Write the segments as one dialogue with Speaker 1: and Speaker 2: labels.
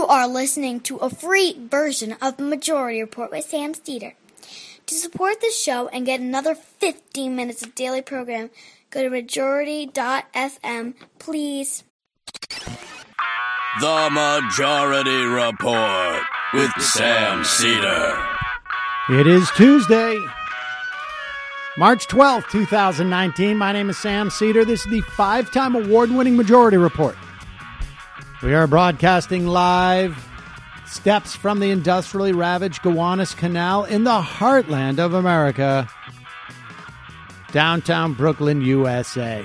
Speaker 1: are listening to a free version of Majority Report with Sam Steeder. To support the show and get another 15 minutes of daily program, go to majority.fm, please.
Speaker 2: The Majority Report with Sam Steeder.
Speaker 3: It is Tuesday, March 12th, 2019. My name is Sam Steeder. This is the 5-time award-winning Majority Report. We are broadcasting live steps from the industrially ravaged Gowanus Canal in the heartland of America, downtown Brooklyn, USA.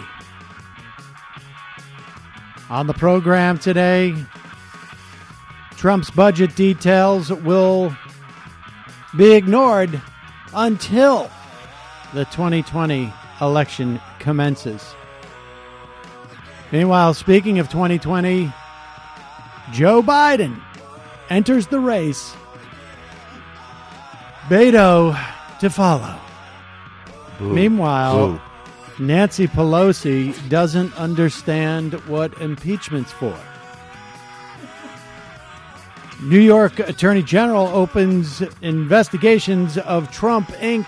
Speaker 3: On the program today, Trump's budget details will be ignored until the 2020 election commences. Meanwhile, speaking of 2020, Joe Biden enters the race. Beto to follow.
Speaker 4: Boo.
Speaker 3: Meanwhile,
Speaker 4: Boo.
Speaker 3: Nancy Pelosi doesn't understand what impeachment's for. New York Attorney General opens investigations of Trump Inc.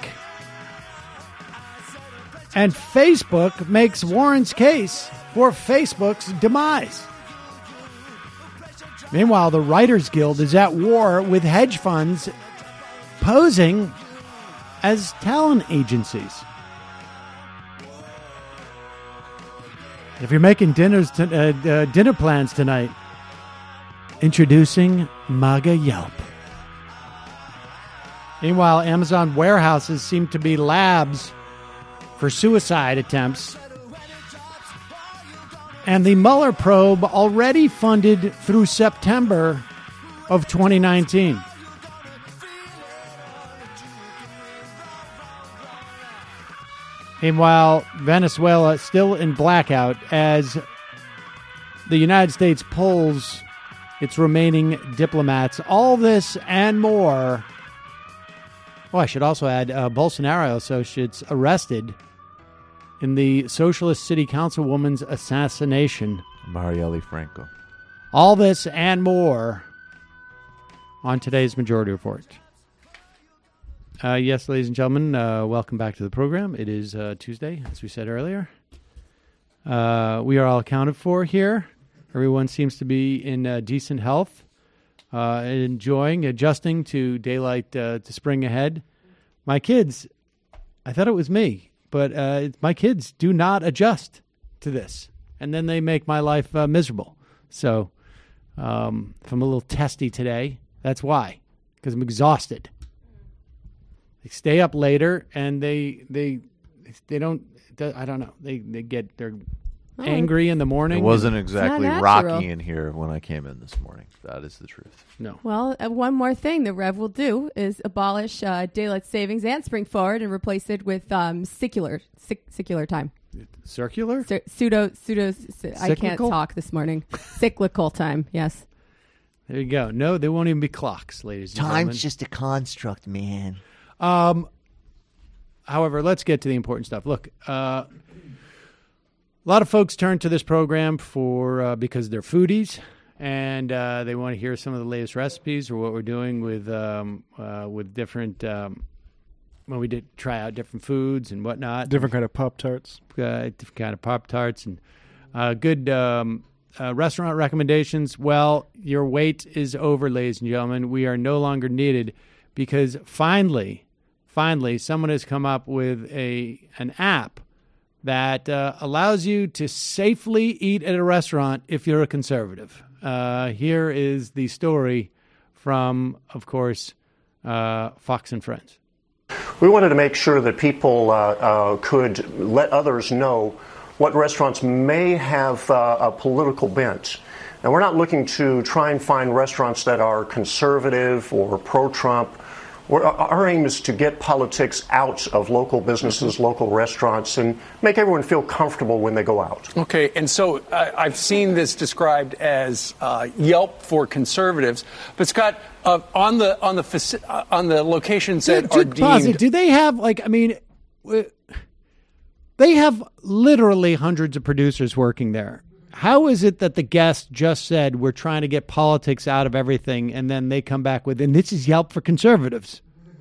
Speaker 3: And Facebook makes Warren's case for Facebook's demise. Meanwhile, the Writers Guild is at war with hedge funds posing as talent agencies. If you're making dinner plans tonight, introducing MAGA Yelp. Meanwhile, Amazon warehouses seem to be labs for suicide attempts. And the Mueller probe already funded through September of 2019. Meanwhile, Venezuela still in blackout as the United States pulls its remaining diplomats. All this and more. Oh, I should also add Bolsonaro associates arrested in the Socialist City Councilwoman's assassination.
Speaker 4: Marielle Franco.
Speaker 3: All this and more on today's Majority Report. Yes, ladies and gentlemen, welcome back to the program. It is Tuesday, as we said earlier. We are all accounted for here. Everyone seems to be in decent health, adjusting to daylight to spring ahead. My kids, I thought it was me, but my kids do not adjust to this. And then they make my life miserable. So if I'm a little testy today, that's why, because I'm exhausted. They stay up later, and they don't. I don't know. They're angry in the morning.
Speaker 4: It wasn't exactly
Speaker 5: not
Speaker 4: rocky in here when I came in this morning. That is the truth.
Speaker 3: No.
Speaker 5: Well, one more thing the Rev will do is abolish daylight savings and spring forward and replace it with secular time.
Speaker 3: Circular?
Speaker 5: Pseudo. I can't talk this morning. Cyclical time. Yes.
Speaker 3: There you go. No, they won't even be clocks, ladies and gentlemen.
Speaker 6: Time's just a construct, man.
Speaker 3: However, let's get to the important stuff. Look, a lot of folks turn to this program for because they're foodies and they want to hear some of the latest recipes or what we're doing with different when we did try out different foods and whatnot.
Speaker 7: Different kind of Pop-Tarts.
Speaker 3: Different kind of Pop-Tarts and good restaurant recommendations. Well, your wait is over, ladies and gentlemen. We are no longer needed because finally, someone has come up with an app that allows you to safely eat at a restaurant if you're a conservative. Here is the story from, of course, Fox and Friends.
Speaker 8: We wanted to make sure that people could let others know what restaurants may have a political bent. Now, we're not looking to try and find restaurants that are conservative or pro-Trump. Our aim is to get politics out of local businesses, local restaurants, and make everyone feel comfortable when they go out.
Speaker 9: Okay, and so I've seen this described as Yelp for conservatives, but Scott, on the locations that are deemed,
Speaker 3: do they have they have literally hundreds of producers working there. How is it that the guest just said we're trying to get politics out of everything, and then they come back with, and this is Yelp for conservatives?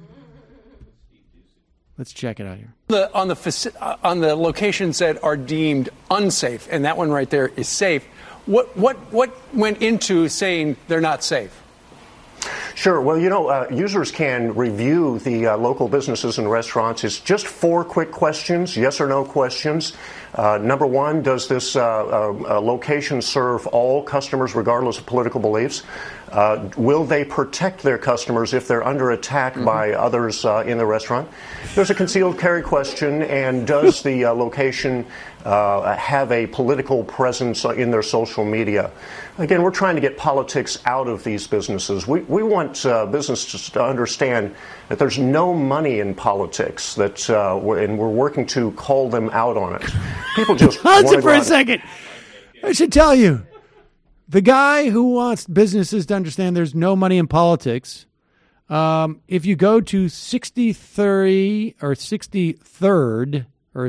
Speaker 3: Let's check it out here.
Speaker 9: On the locations that are deemed unsafe, and that one right there is safe. What went into saying they're not safe?
Speaker 8: Sure. Well, users can review the local businesses and restaurants. It's just 4 quick questions, yes or no questions. Number 1, does this location serve all customers regardless of political beliefs? Will they protect their customers if they're under attack by others in the restaurant? There's a concealed carry question, and does the location have a political presence in their social media? Again, we're trying to get politics out of these businesses. We want businesses to understand that there's no money in politics, and we're working to call them out on it. People just
Speaker 3: Pause it for a second. I should tell you, the guy who wants businesses to understand there's no money in politics, if you go to 63 or 63rd or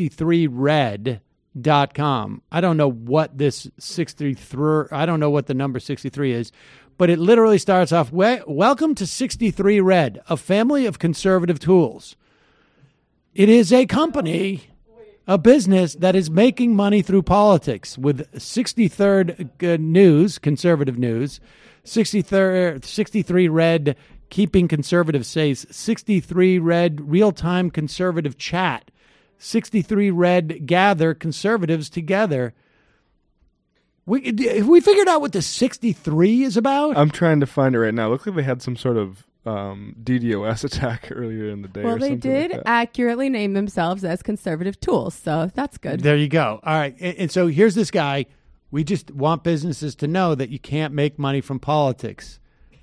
Speaker 3: 63red.com, I don't know what this 63, I don't know what the number 63 is, but it literally starts off, welcome to 63 Red, a family of conservative tools. It is a company, a business that is making money through politics with 63rd News, conservative news, 63 Red, keeping conservative safe, 63 Red, real-time conservative chat, 63 Red, gather conservatives together. Have we figured out what the 63 is about?
Speaker 7: I'm trying to find it right now. Looks like they had some sort of DDoS attack earlier in the day.
Speaker 5: Well,
Speaker 7: or
Speaker 5: they
Speaker 7: something
Speaker 5: did
Speaker 7: like that.
Speaker 5: accurately name themselves as conservative tools, so that's good.
Speaker 3: There you go. All right. And so here's this guy. We just want businesses to know that you can't make money from politics.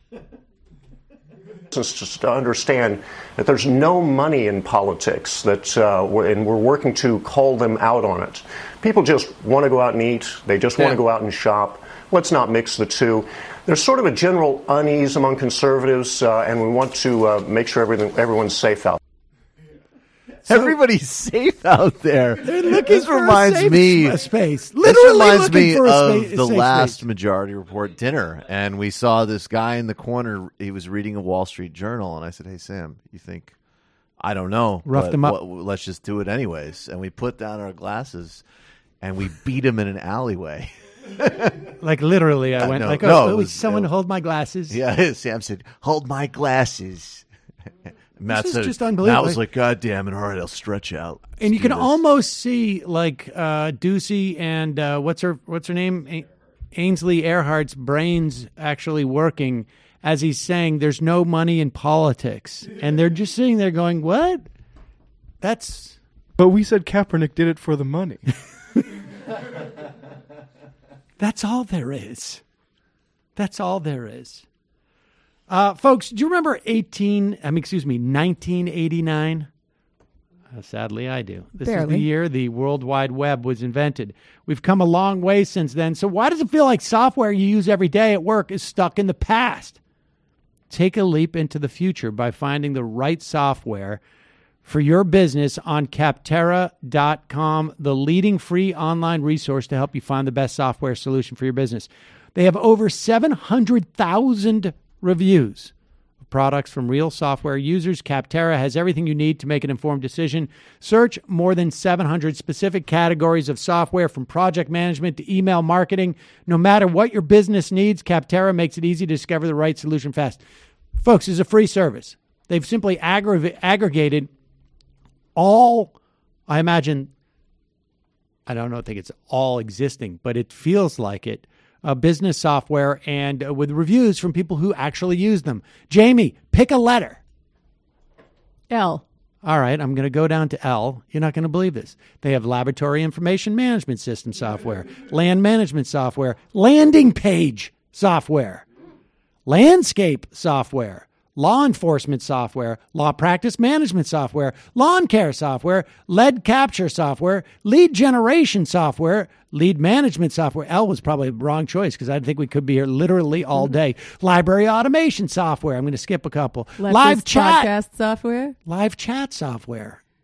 Speaker 8: Just to understand that there's no money in politics, and we're working to call them out on it. People just want to go out and eat. They just want to go out and shop. Let's not mix the two. There's sort of a general unease among conservatives, and we want to make sure everyone's safe out.
Speaker 4: Everybody's safe out there.
Speaker 3: This
Speaker 4: reminds me
Speaker 3: a space.
Speaker 4: This
Speaker 3: Literally
Speaker 4: reminds
Speaker 3: looking
Speaker 4: me
Speaker 3: for
Speaker 4: of the
Speaker 3: safe
Speaker 4: last
Speaker 3: space.
Speaker 4: Majority Report dinner, and we saw this guy in the corner. He was reading a Wall Street Journal, and I said, "Hey, Sam, you think?" I don't know.
Speaker 3: Roughed him up.
Speaker 4: Let's just do it anyways. And we put down our glasses, and we beat him in an alleyway.
Speaker 3: Like literally, I went
Speaker 4: no,
Speaker 3: like,
Speaker 4: no,
Speaker 3: "Oh,
Speaker 4: it was-
Speaker 3: someone hold my glasses."
Speaker 4: Yeah, Sam said, "Hold my glasses." Matt
Speaker 3: This is
Speaker 4: said,
Speaker 3: just unbelievable.
Speaker 4: Matt was like, "God damn it! All right, I'll stretch out."
Speaker 3: And you
Speaker 4: Let's do
Speaker 3: can
Speaker 4: this."
Speaker 3: almost see like Ducey and what's her name, Ainsley Earhart's brains actually working as he's saying, "There's no money in politics," and they're just sitting there going, "What?"
Speaker 7: But we said Kaepernick did it for the money.
Speaker 3: That's all there is. That's all there is. Folks, do you remember 1989? Sadly, I do. This is the
Speaker 5: Barely.
Speaker 3: year the World Wide Web was invented. We've come a long way since then. So why does it feel like software you use every day at work is stuck in the past? Take a leap into the future by finding the right software for your business on Capterra.com, the leading free online resource to help you find the best software solution for your business. They have over 700,000 reviews of products from real software users. Capterra has everything you need to make an informed decision. Search more than 700 specific categories of software, from project management to email marketing. No matter what your business needs, Capterra makes it easy to discover the right solution fast. Folks, it's a free service. They've simply aggregated all, I imagine, I don't think it's all existing, but it feels like it, business software, and with reviews from people who actually use them. Jamie, pick a letter.
Speaker 5: L.
Speaker 3: All right, I'm going to go down to L. You're not going to believe this. They have laboratory information management system software, land management software, landing page software, landscape software, law enforcement software, law practice management software, lawn care software, lead capture software, lead generation software, lead management software. L was probably the wrong choice because I think we could be here literally all day. Library automation software. I'm going to skip a couple. Live chat.
Speaker 5: Podcast software.
Speaker 3: Live chat software.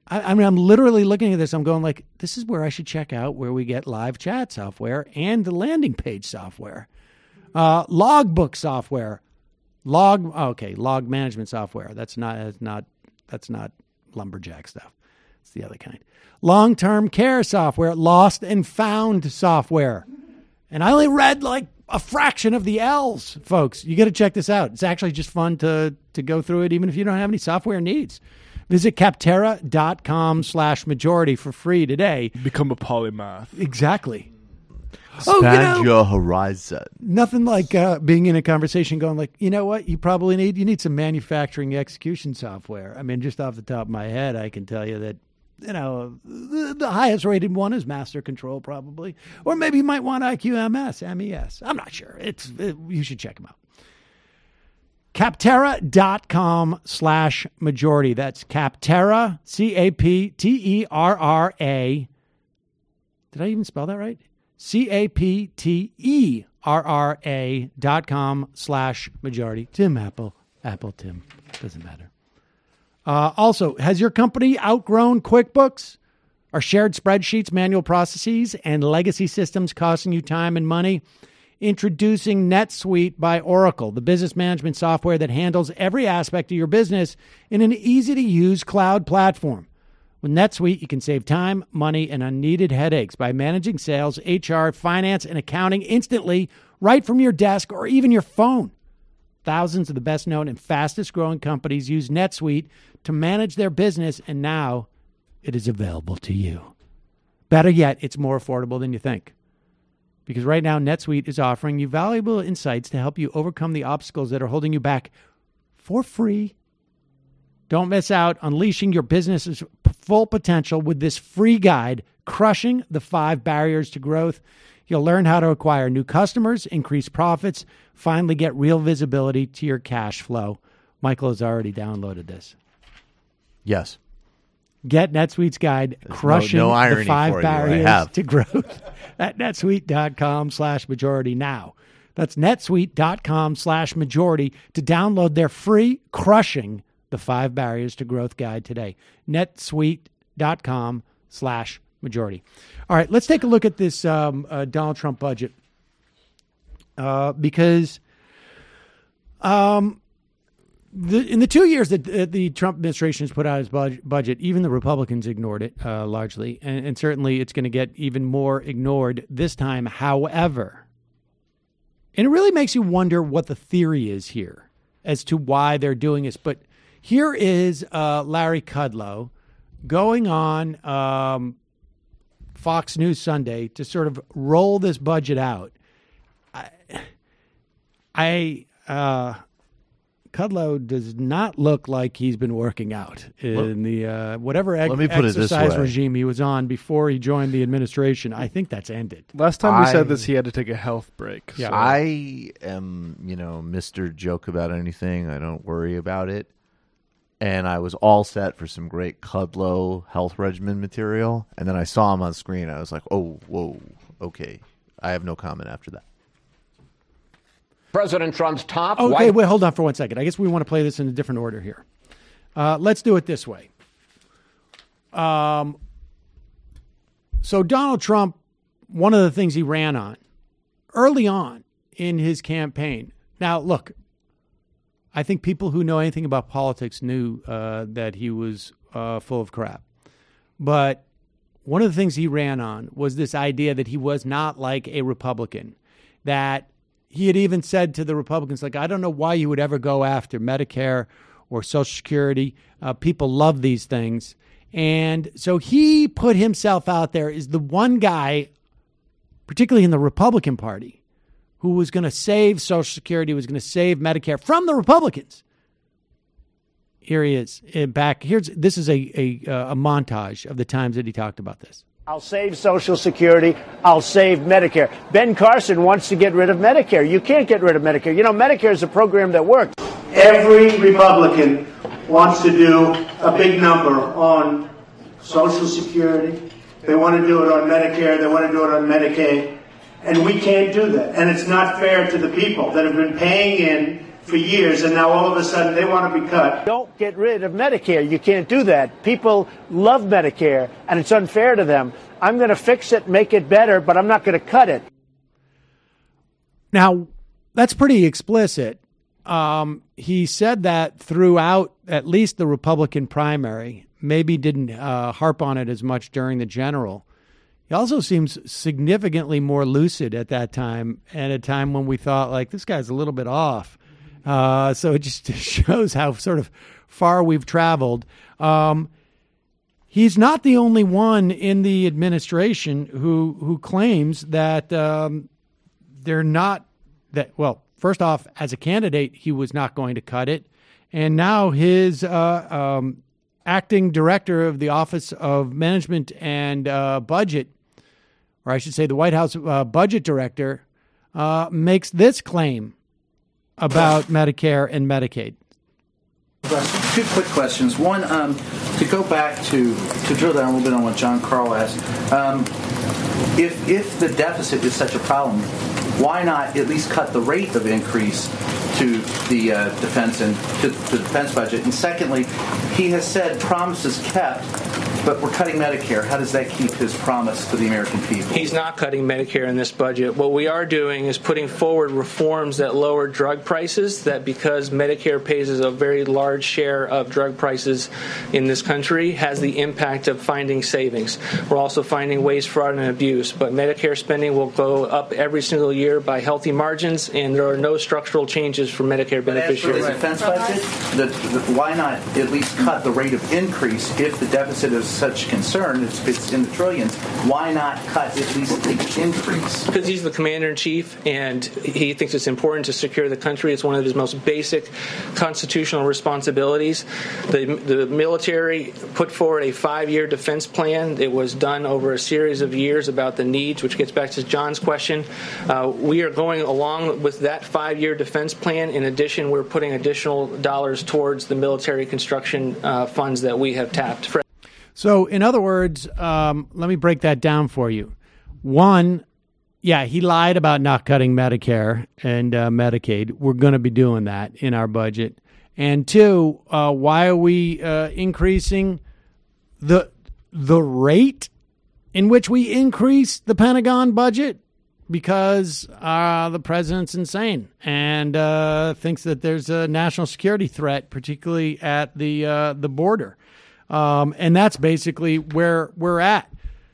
Speaker 3: I mean, I'm literally looking at this. I'm going like, this is where I should check out where we get live chat software and the landing page software, logbook software, log management software. That's not lumberjack stuff. It's the other kind. Long-term care software, lost and found software. And I only read like a fraction of the L's, folks. You got to check this out. It's actually just fun to go through it, even if you don't have any software needs. Visit Capterra.com/majority for free today.
Speaker 7: Become a polymath.
Speaker 3: Exactly.
Speaker 4: Expand your horizon.
Speaker 3: Nothing like being in a conversation going like, you know what, you probably need some manufacturing execution software. I mean, just off the top of my head, I can tell you that, the highest rated one is Master Control probably. Or maybe you might want IQMS, MES. I'm not sure. You should check them out. Capterra.com/majority. That's Capterra, CAPTERRA. Did I even spell that right? CAPTERRA.com/majority. Tim Apple Tim. Doesn't matter. Also, has your company outgrown QuickBooks? Are shared spreadsheets, manual processes, and legacy systems costing you time and money? Introducing NetSuite by Oracle, the business management software that handles every aspect of your business in an easy-to-use cloud platform. With NetSuite, you can save time, money, and unneeded headaches by managing sales, HR, finance, and accounting instantly right from your desk or even your phone. Thousands of the best-known and fastest-growing companies use NetSuite to manage their business, and now it is available to you. Better yet, it's more affordable than you think. Because right now, NetSuite is offering you valuable insights to help you overcome the obstacles that are holding you back for free. Don't miss out on unleashing your business's full potential with this free guide, Crushing the 5 Barriers to Growth. You'll learn how to acquire new customers, increase profits, finally get real visibility to your cash flow. Michael has already downloaded this.
Speaker 4: Yes.
Speaker 3: Get NetSuite's guide, Crushing the 5 Barriers to Growth at netsuite.com/majority now. That's netsuite.com/majority to download their free Crushing the 5 Barriers to Growth guide today. netsuite.com/majority. All right, let's take a look at this Donald Trump budget because in the 2 years that the Trump administration has put out his budget, even the Republicans ignored it largely, and certainly it's going to get even more ignored this time. However, and it really makes you wonder what the theory is here as to why they're doing this. But here is Larry Kudlow going on Fox News Sunday to sort of roll this budget out. Kudlow does not look like he's been working out in the whatever exercise regime he was on before he joined the administration. I think that's ended.
Speaker 7: Last time we said this, he had to take a health break.
Speaker 4: Yeah. So. I am, Mr. Joke about anything. I don't worry about it. And I was all set for some great Kudlow health regimen material. And then I saw him on screen. I was like, oh, whoa, okay. I have no comment after that.
Speaker 10: President Trump's top.
Speaker 3: Okay, wait, hold on for 1 second. I guess we want to play this in a different order here. Let's do it this way. So Donald Trump, one of the things he ran on early on in his campaign. Now, look, I think people who know anything about politics knew that he was full of crap. But one of the things he ran on was this idea that he was not like a Republican, that he had even said to the Republicans, like, I don't know why you would ever go after Medicare or Social Security. People love these things. And so he put himself out there as the one guy, particularly in the Republican Party, who was going to save Social Security, was going to save Medicare from the Republicans. Here he is back. This is a montage of the times that he talked about this.
Speaker 11: I'll save Social Security. I'll save Medicare. Ben Carson wants to get rid of Medicare. You can't get rid of Medicare. Medicare is a program that works.
Speaker 12: Every Republican wants to do a big number on Social Security. They want to do it on Medicare. They want to do it on Medicaid. And we can't do that. And it's not fair to the people that have been paying in for years, and now all of a sudden they want to be cut.
Speaker 11: Don't get rid of Medicare. You can't do that. People love Medicare, and it's unfair to them. I'm going to fix it, make it better, but I'm not going to cut it.
Speaker 3: Now, that's pretty explicit. He said that throughout at least the Republican primary, maybe didn't harp on it as much during the general. He also seems significantly more lucid at that time, at a time when we thought, like, this guy's a little bit off. So it just shows how sort of far we've traveled. He's not the only one in the administration who claims that they're not that. Well, first off, as a candidate, he was not going to cut it, and now his acting director of the Office of Management and Budget, or I should say, the White House budget director, makes this claim about Medicare and Medicaid.
Speaker 10: Two quick questions. One, to go back to drill down a little bit on what John Carl asked. If the deficit is such a problem, why not at least cut the rate of increase to the defense and to the defense budget? And secondly, he has said promises kept, but we're cutting Medicare. How does that keep his promise to the American people?
Speaker 13: He's not cutting Medicare in this budget. What we are doing is putting forward reforms that lower drug prices, that because Medicare pays a very large share of drug prices in this country, has the impact of finding savings. We're also finding waste, fraud, and abuse. But Medicare spending will go up every single year by healthy margins, and there are no structural changes for Medicare beneficiaries.
Speaker 10: But as for the defense budget, why not at least cut the rate of increase if the deficit is such concern, it's in the trillions, why not cut at least the increase?
Speaker 13: Because he's the commander-in-chief, and he thinks it's important to secure the country. It's one of his most basic constitutional responsibilities. The military put forward a 5-year defense plan. It was done over a series of years about the needs, which gets back to John's question. We are going along with that 5-year defense plan. In addition, we're putting additional dollars towards the military construction funds that we have tapped.
Speaker 3: So, in other words, let me break that down for you. One, yeah, he lied about not cutting Medicare and Medicaid. We're going to be doing that in our budget. And two, why are we increasing the rate in which we increase the Pentagon budget? Because the president's insane and thinks that there's a national security threat, particularly at the border. And that's basically where we're at.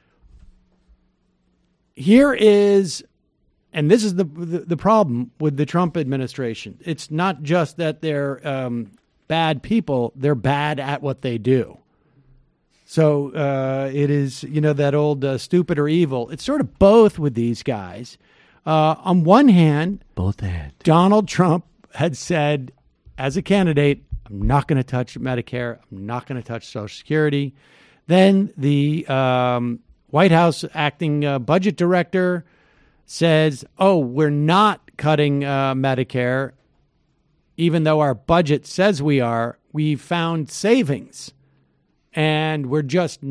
Speaker 3: Here is, and this is the problem with the Trump administration. It's not just that they're bad people; they're bad at what they do. So it is, that old stupid or evil. It's sort of both with these guys. On one hand,
Speaker 4: both ends.
Speaker 3: Donald Trump had said, as a candidate, I'm not going to touch Medicare. I'm not going to touch Social Security. Then the White House acting budget director says, we're not cutting Medicare, even though our budget says we are. We found savings. And we're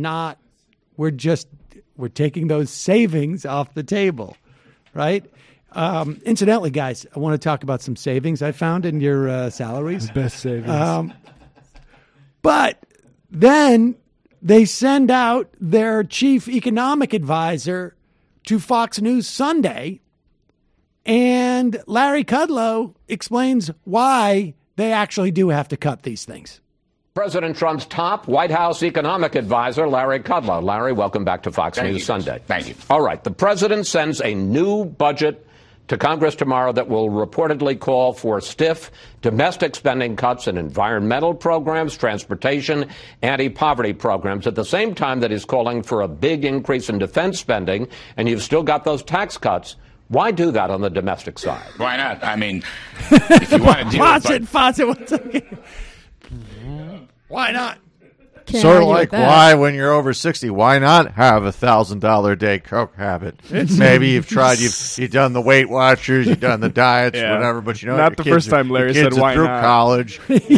Speaker 3: taking those savings off the table, right? Incidentally, guys, I want to talk about some savings I found in your salaries.
Speaker 7: The best savings.
Speaker 3: But then they send out their chief economic advisor to Fox News Sunday, and Larry Kudlow explains why they actually do have to cut these things.
Speaker 14: President Trump's top White House economic advisor, Larry Kudlow. Larry, welcome back to Fox News Sunday.
Speaker 15: Thank you.
Speaker 14: All right. The president sends a new budget to Congress tomorrow that will reportedly call for stiff domestic spending cuts in environmental programs, transportation, anti-poverty programs, at the same time that he's calling for a big increase in defense spending, and you've still got those tax cuts. Why do that on the domestic side?
Speaker 15: Why not? I mean, if you want to do it.
Speaker 3: Faucet, one second. Why not?
Speaker 4: Sort of like why, when you're over 60, why not have $1,000 a day Coke habit? Maybe you've tried, you've done the Weight Watchers, you've done the diets, whatever, but
Speaker 7: not the first time Larry said why
Speaker 4: through
Speaker 7: not.
Speaker 4: College.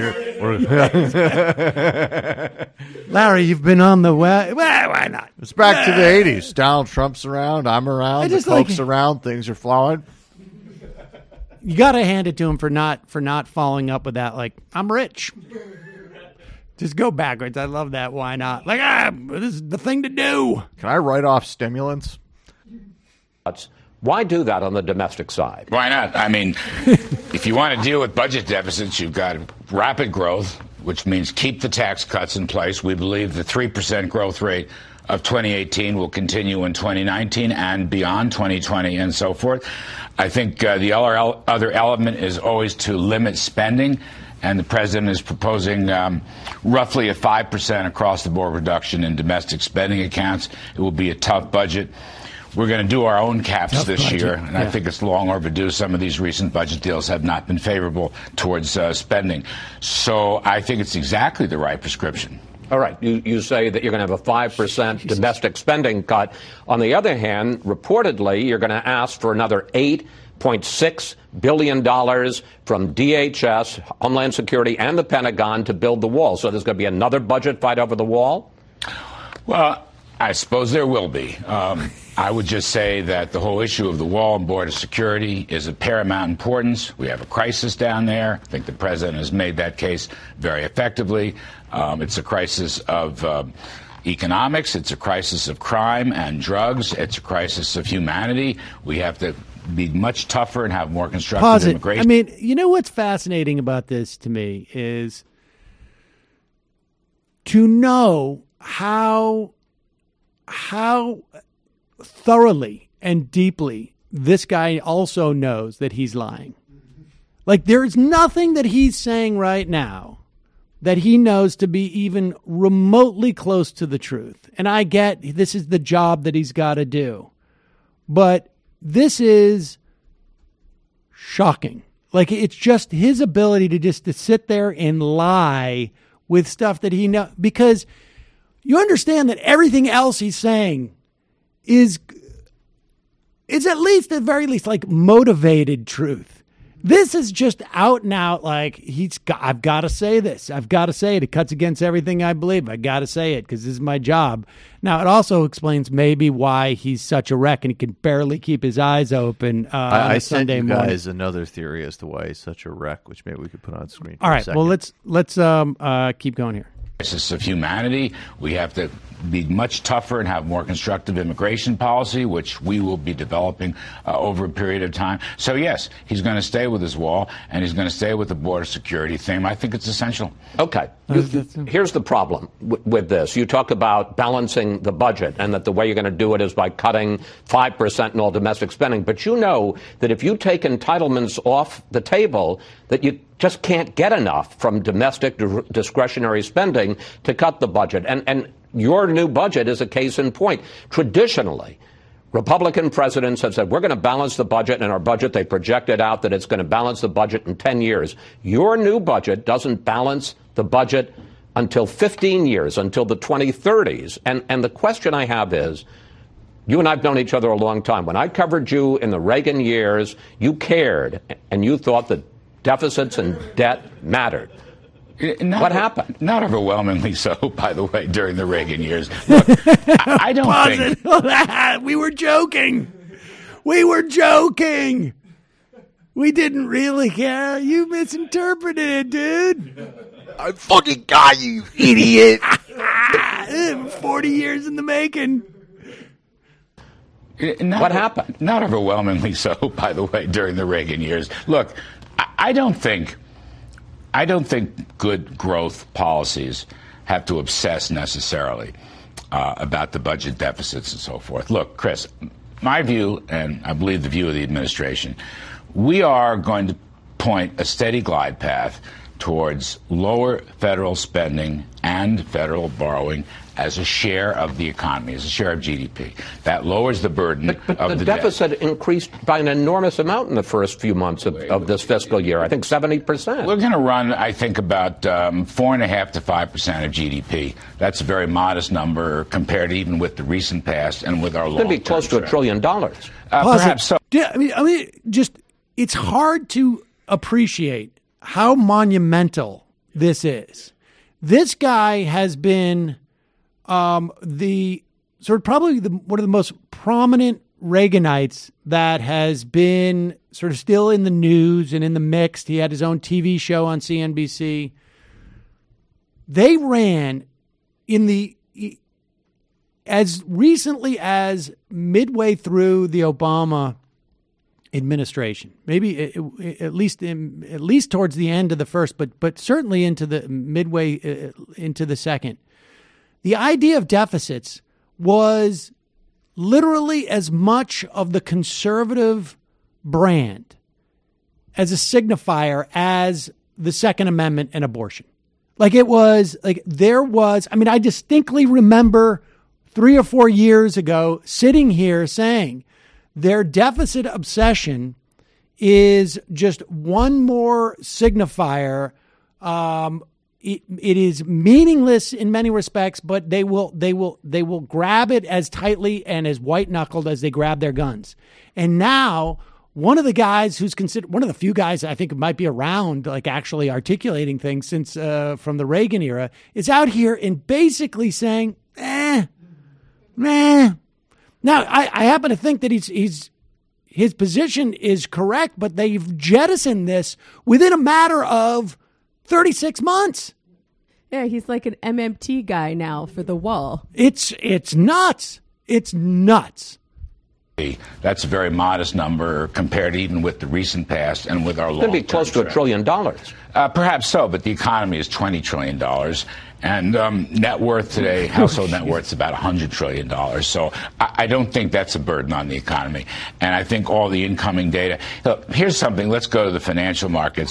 Speaker 3: Larry, you've been on the way. Well, why not?
Speaker 4: It's back to the 80s. Donald Trump's around, I'm around, the Coke's around, things are flowing.
Speaker 3: you got to hand it to him for not following up with that. Like, I'm rich. Just go backwards. I love that. Why not? Like, this is the thing to do.
Speaker 4: Can I write off stimulants?
Speaker 14: Why do that on the domestic side?
Speaker 15: Why not? I mean, if you want to deal with budget deficits, you've got rapid growth, which means keep the tax cuts in place. We believe the 3% growth rate of 2018 will continue in 2019 and beyond 2020 and so forth. I think the other element is always to limit spending. And the president is proposing roughly a 5% across-the-board reduction in domestic spending accounts. It will be a tough budget. We're going to do our own caps this year, and I think it's long overdue. Some of these recent budget deals have not been favorable towards spending. So I think it's exactly the right prescription.
Speaker 14: All right. You say that you're going to have a 5% domestic spending cut. On the other hand, reportedly, you're going to ask for another $8.6 billion from DHS, Homeland Security, and the Pentagon to build the wall. So there's going to be another budget fight over the wall?
Speaker 15: Well, I suppose there will be. I would just say that the whole issue of the wall and border security is of paramount importance. We have a crisis down there. I think the president has made that case very effectively. It's a crisis of economics. It's a crisis of crime and drugs. It's a crisis of humanity. We have to be much tougher and have more constructive immigration.
Speaker 3: I mean, you know what's fascinating about this to me is to know how thoroughly and deeply this guy also knows that he's lying. Like, there's nothing that he's saying right now that he knows to be even remotely close to the truth. And I get this is the job that he's got to do. But this is shocking. Like, it's just his ability to sit there and lie with stuff that he knows. Because you understand that everything else he's saying is at least, at the very least, like motivated truth. This is just out and out like I've got to say this. I've got to say it. It cuts against everything I believe. I got to say it because this is my job. Now, it also explains maybe why he's such a wreck and he can barely keep his eyes open on a Sunday morning.
Speaker 4: I guys another theory as to why he's such a wreck, which maybe we could put on screen.
Speaker 3: All right. Well, let's keep going here.
Speaker 15: Crisis of humanity. We have to be much tougher and have more constructive immigration policy, which we will be developing over a period of time. So, yes, he's going to stay with his wall, and he's going to stay with the border security theme. I think it's essential.
Speaker 14: Okay. Here's the problem with this. You talk about balancing the budget and that the way you're going to do it is by cutting 5% in all domestic spending. But you know that if you take entitlements off the table, that you just can't get enough from domestic discretionary spending to cut the budget. And your new budget is a case in point. Traditionally, Republican presidents have said, we're going to balance the budget, and our budget, they projected out that it's going to balance the budget in 10 years. Your new budget doesn't balance the budget until 15 years, until the 2030s. And the question I have is, you and I have known each other a long time. When I covered you in the Reagan years, you cared, and you thought that deficits and debt mattered. What happened?
Speaker 15: Not overwhelmingly so, by the way, during the Reagan years. Look, I don't think...
Speaker 3: We were joking. We were joking. We didn't really care. You misinterpreted it, dude.
Speaker 6: I fucking got you, idiot.
Speaker 3: 40 years in the making.
Speaker 14: What happened?
Speaker 15: Not overwhelmingly so, by the way, during the Reagan years. Look, I don't think good growth policies have to obsess necessarily about the budget deficits and so forth. Look, Chris, my view, and I believe the view of the administration, we are going to point a steady glide path towards lower federal spending and federal borrowing as a share of the economy, as a share of GDP. That lowers the burden
Speaker 14: but
Speaker 15: of
Speaker 14: the
Speaker 15: the
Speaker 14: deficit increased by an enormous amount in the first few months of this fiscal year. I think 70%.
Speaker 15: We're going to run, I think, about 4.5% to 5% of GDP. That's a very modest number compared even with the recent past and with our long-term
Speaker 14: It's going to be close to $1 trillion.
Speaker 15: Perhaps so.
Speaker 3: I mean, just it's hard to appreciate how monumental this is. This guy has been the sort of probably one of the most prominent Reaganites that has been sort of still in the news and in the mix. He had his own TV show on CNBC. They ran as recently as midway through the Obama administration, maybe at least towards the end of the first, but certainly into the midway into the second. The idea of deficits was literally as much of the conservative brand as a signifier as the Second Amendment and abortion. I distinctly remember 3 or 4 years ago sitting here saying their deficit obsession is just one more signifier. It is meaningless in many respects, but they will grab it as tightly and as white knuckled as they grab their guns. And now one of the guys who's considered one of the few guys I think might be around, like actually articulating things since from the Reagan era, is out here and basically saying, Now, I happen to think that his position is correct, but they've jettisoned this within a matter of 36 months.
Speaker 5: Yeah, he's like an MMT guy now for the wall.
Speaker 3: It's nuts. It's nuts.
Speaker 15: That's a very modest number compared even with the recent past and with our long-term
Speaker 14: It's going to be close to $1 trillion.
Speaker 15: Perhaps so, but the economy is $20 trillion. And net worth today, household net worth is about $100 trillion. So I don't think that's a burden on the economy. And I think all the incoming data. Look, here's something. Let's go to the financial markets.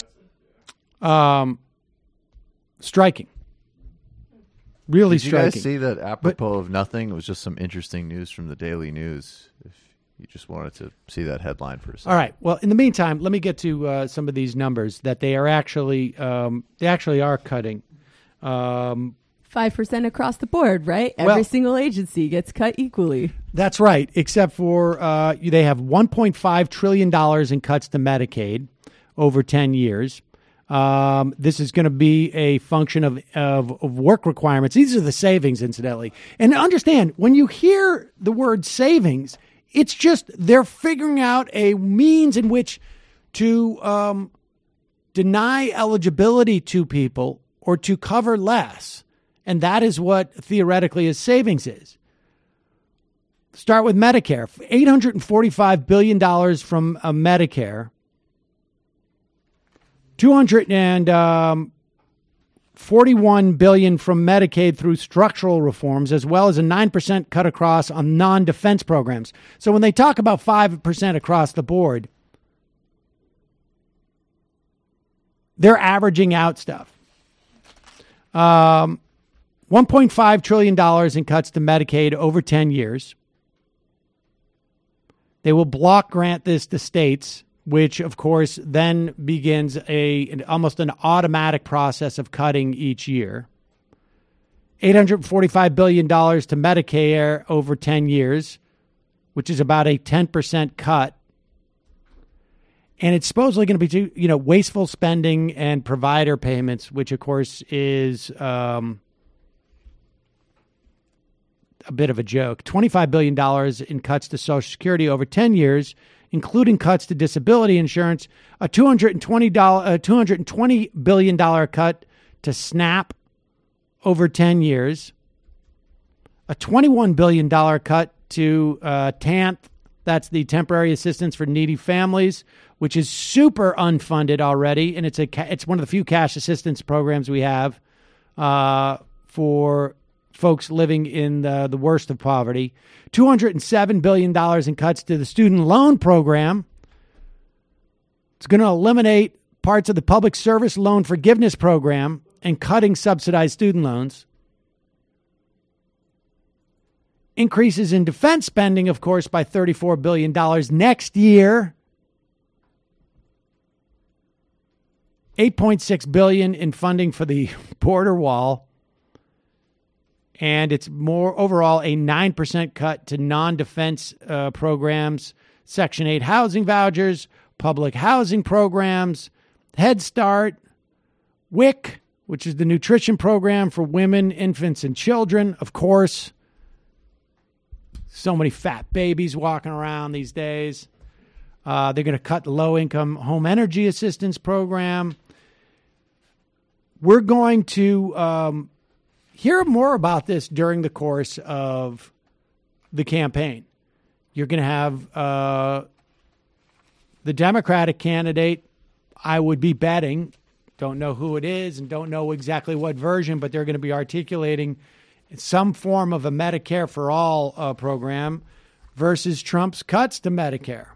Speaker 3: Striking. Really striking.
Speaker 4: Did you guys see that apropos of nothing? It was just some interesting news from the Daily News. If you just wanted to see that headline for a second.
Speaker 3: All right. Well, in the meantime, let me get to some of these numbers that they are actually are cutting.
Speaker 5: 5% across the board, right? Every single agency gets cut equally.
Speaker 3: That's right, except for they have $1.5 trillion in cuts to Medicaid over 10 years. This is going to be a function of work requirements. These are the savings, incidentally. And understand, when you hear the word savings, it's just they're figuring out a means in which to deny eligibility to people or to cover less. And that is what theoretically a savings is. Start with Medicare. $845 billion from Medicare. $241 billion from Medicaid through structural reforms, as well as a 9% cut across on non-defense programs. So when they talk about 5% across the board, they're averaging out stuff. $1.5 trillion in cuts to Medicaid over 10 years. They will block grant this to states, which, of course, then begins almost an automatic process of cutting each year. $845 billion to Medicare over 10 years, which is about a 10% cut. And it's supposedly going to be, wasteful spending and provider payments, which, of course, is a bit of a joke. $25 billion in cuts to Social Security over 10 years, including cuts to disability insurance, a $220 billion cut to SNAP over 10 years, a $21 billion cut to TANF, that's the Temporary Assistance for Needy Families, which is super unfunded already, and it's one of the few cash assistance programs we have for folks living in the worst of poverty. $207 billion in cuts to the student loan program. It's going to eliminate parts of the public service loan forgiveness program and cutting subsidized student loans. Increases in defense spending, of course, by $34 billion next year. $8.6 billion in funding for the border wall. And it's more overall a 9% cut to non-defense programs, Section 8 housing vouchers, public housing programs, Head Start, WIC, which is the nutrition program for women, infants, and children. Of course, so many fat babies walking around these days. They're going to cut the low-income home energy assistance program. We're going to hear more about this during the course of the campaign. You're going to have the Democratic candidate, I would be betting, don't know who it is and don't know exactly what version, but they're going to be articulating some form of a Medicare for all program versus Trump's cuts to Medicare.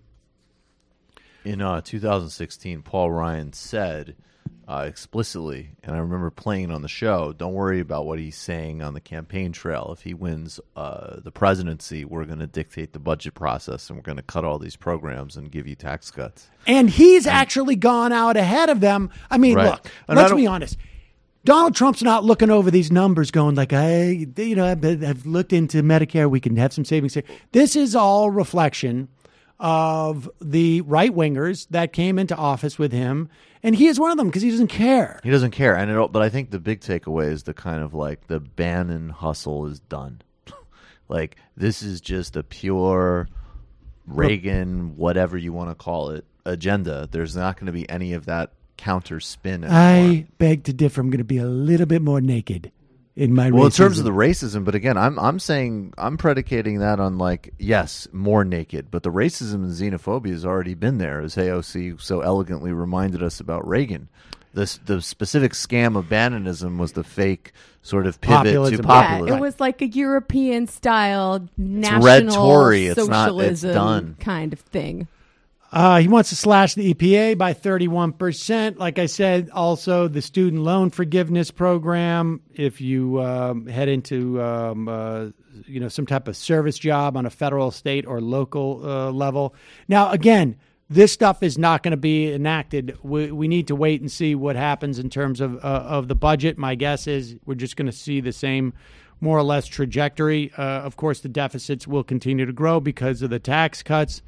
Speaker 4: In 2016, Paul Ryan said explicitly, and I remember playing it on the show, don't worry about what he's saying on the campaign trail. If he wins the presidency, we're going to dictate the budget process, and we're going to cut all these programs and give you tax cuts.
Speaker 3: And he's actually gone out ahead of them. I mean,
Speaker 4: Right.
Speaker 3: look,
Speaker 4: And
Speaker 3: let's be honest. Donald Trump's not looking over these numbers going like, I've looked into Medicare. We can have some savings here. This is all reflection of the right-wingers that came into office with him. And he is one of them because he doesn't care.
Speaker 4: He doesn't care. But I think the big takeaway is the kind of like the Bannon hustle is done. Like, this is just a pure Reagan, whatever you want to call it, agenda. There's not going to be any of that counter spin anymore.
Speaker 3: I beg to differ. I'm going to be a little bit more naked in my
Speaker 4: Well,
Speaker 3: racism.
Speaker 4: in terms of the racism, but again, I'm saying I'm predicating that on like, yes, more naked, but the racism and xenophobia has already been there, as AOC so elegantly reminded us about Reagan. The specific scam of Bannonism was the fake sort of pivot to populism.
Speaker 5: Yeah, it was like a European-style national
Speaker 4: red Tory. It's not- it's
Speaker 5: socialism
Speaker 4: done.
Speaker 5: kind of thing.
Speaker 3: He wants to slash the EPA by 31%. Like I said, also the student loan forgiveness program. If you head into some type of service job on a federal, state, or local level. Now, again, this stuff is not going to be enacted. We need to wait and see what happens in terms of the budget. My guess is we're just going to see the same more or less trajectory. Of course, the deficits will continue to grow because of the tax cuts.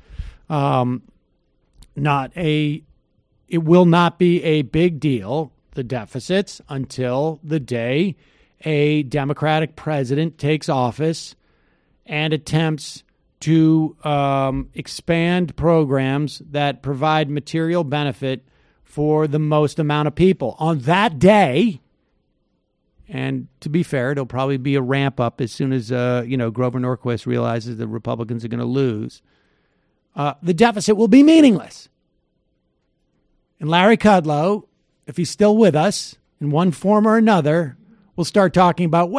Speaker 3: It will not be a big deal, the deficits, until the day a Democratic president takes office and attempts to expand programs that provide material benefit for the most amount of people. On that day, and to be fair, it'll probably be a ramp up as soon as Grover Norquist realizes the Republicans are going to lose. The deficit will be meaningless. And Larry Kudlow, if he's still with us in one form or another, will start talking about,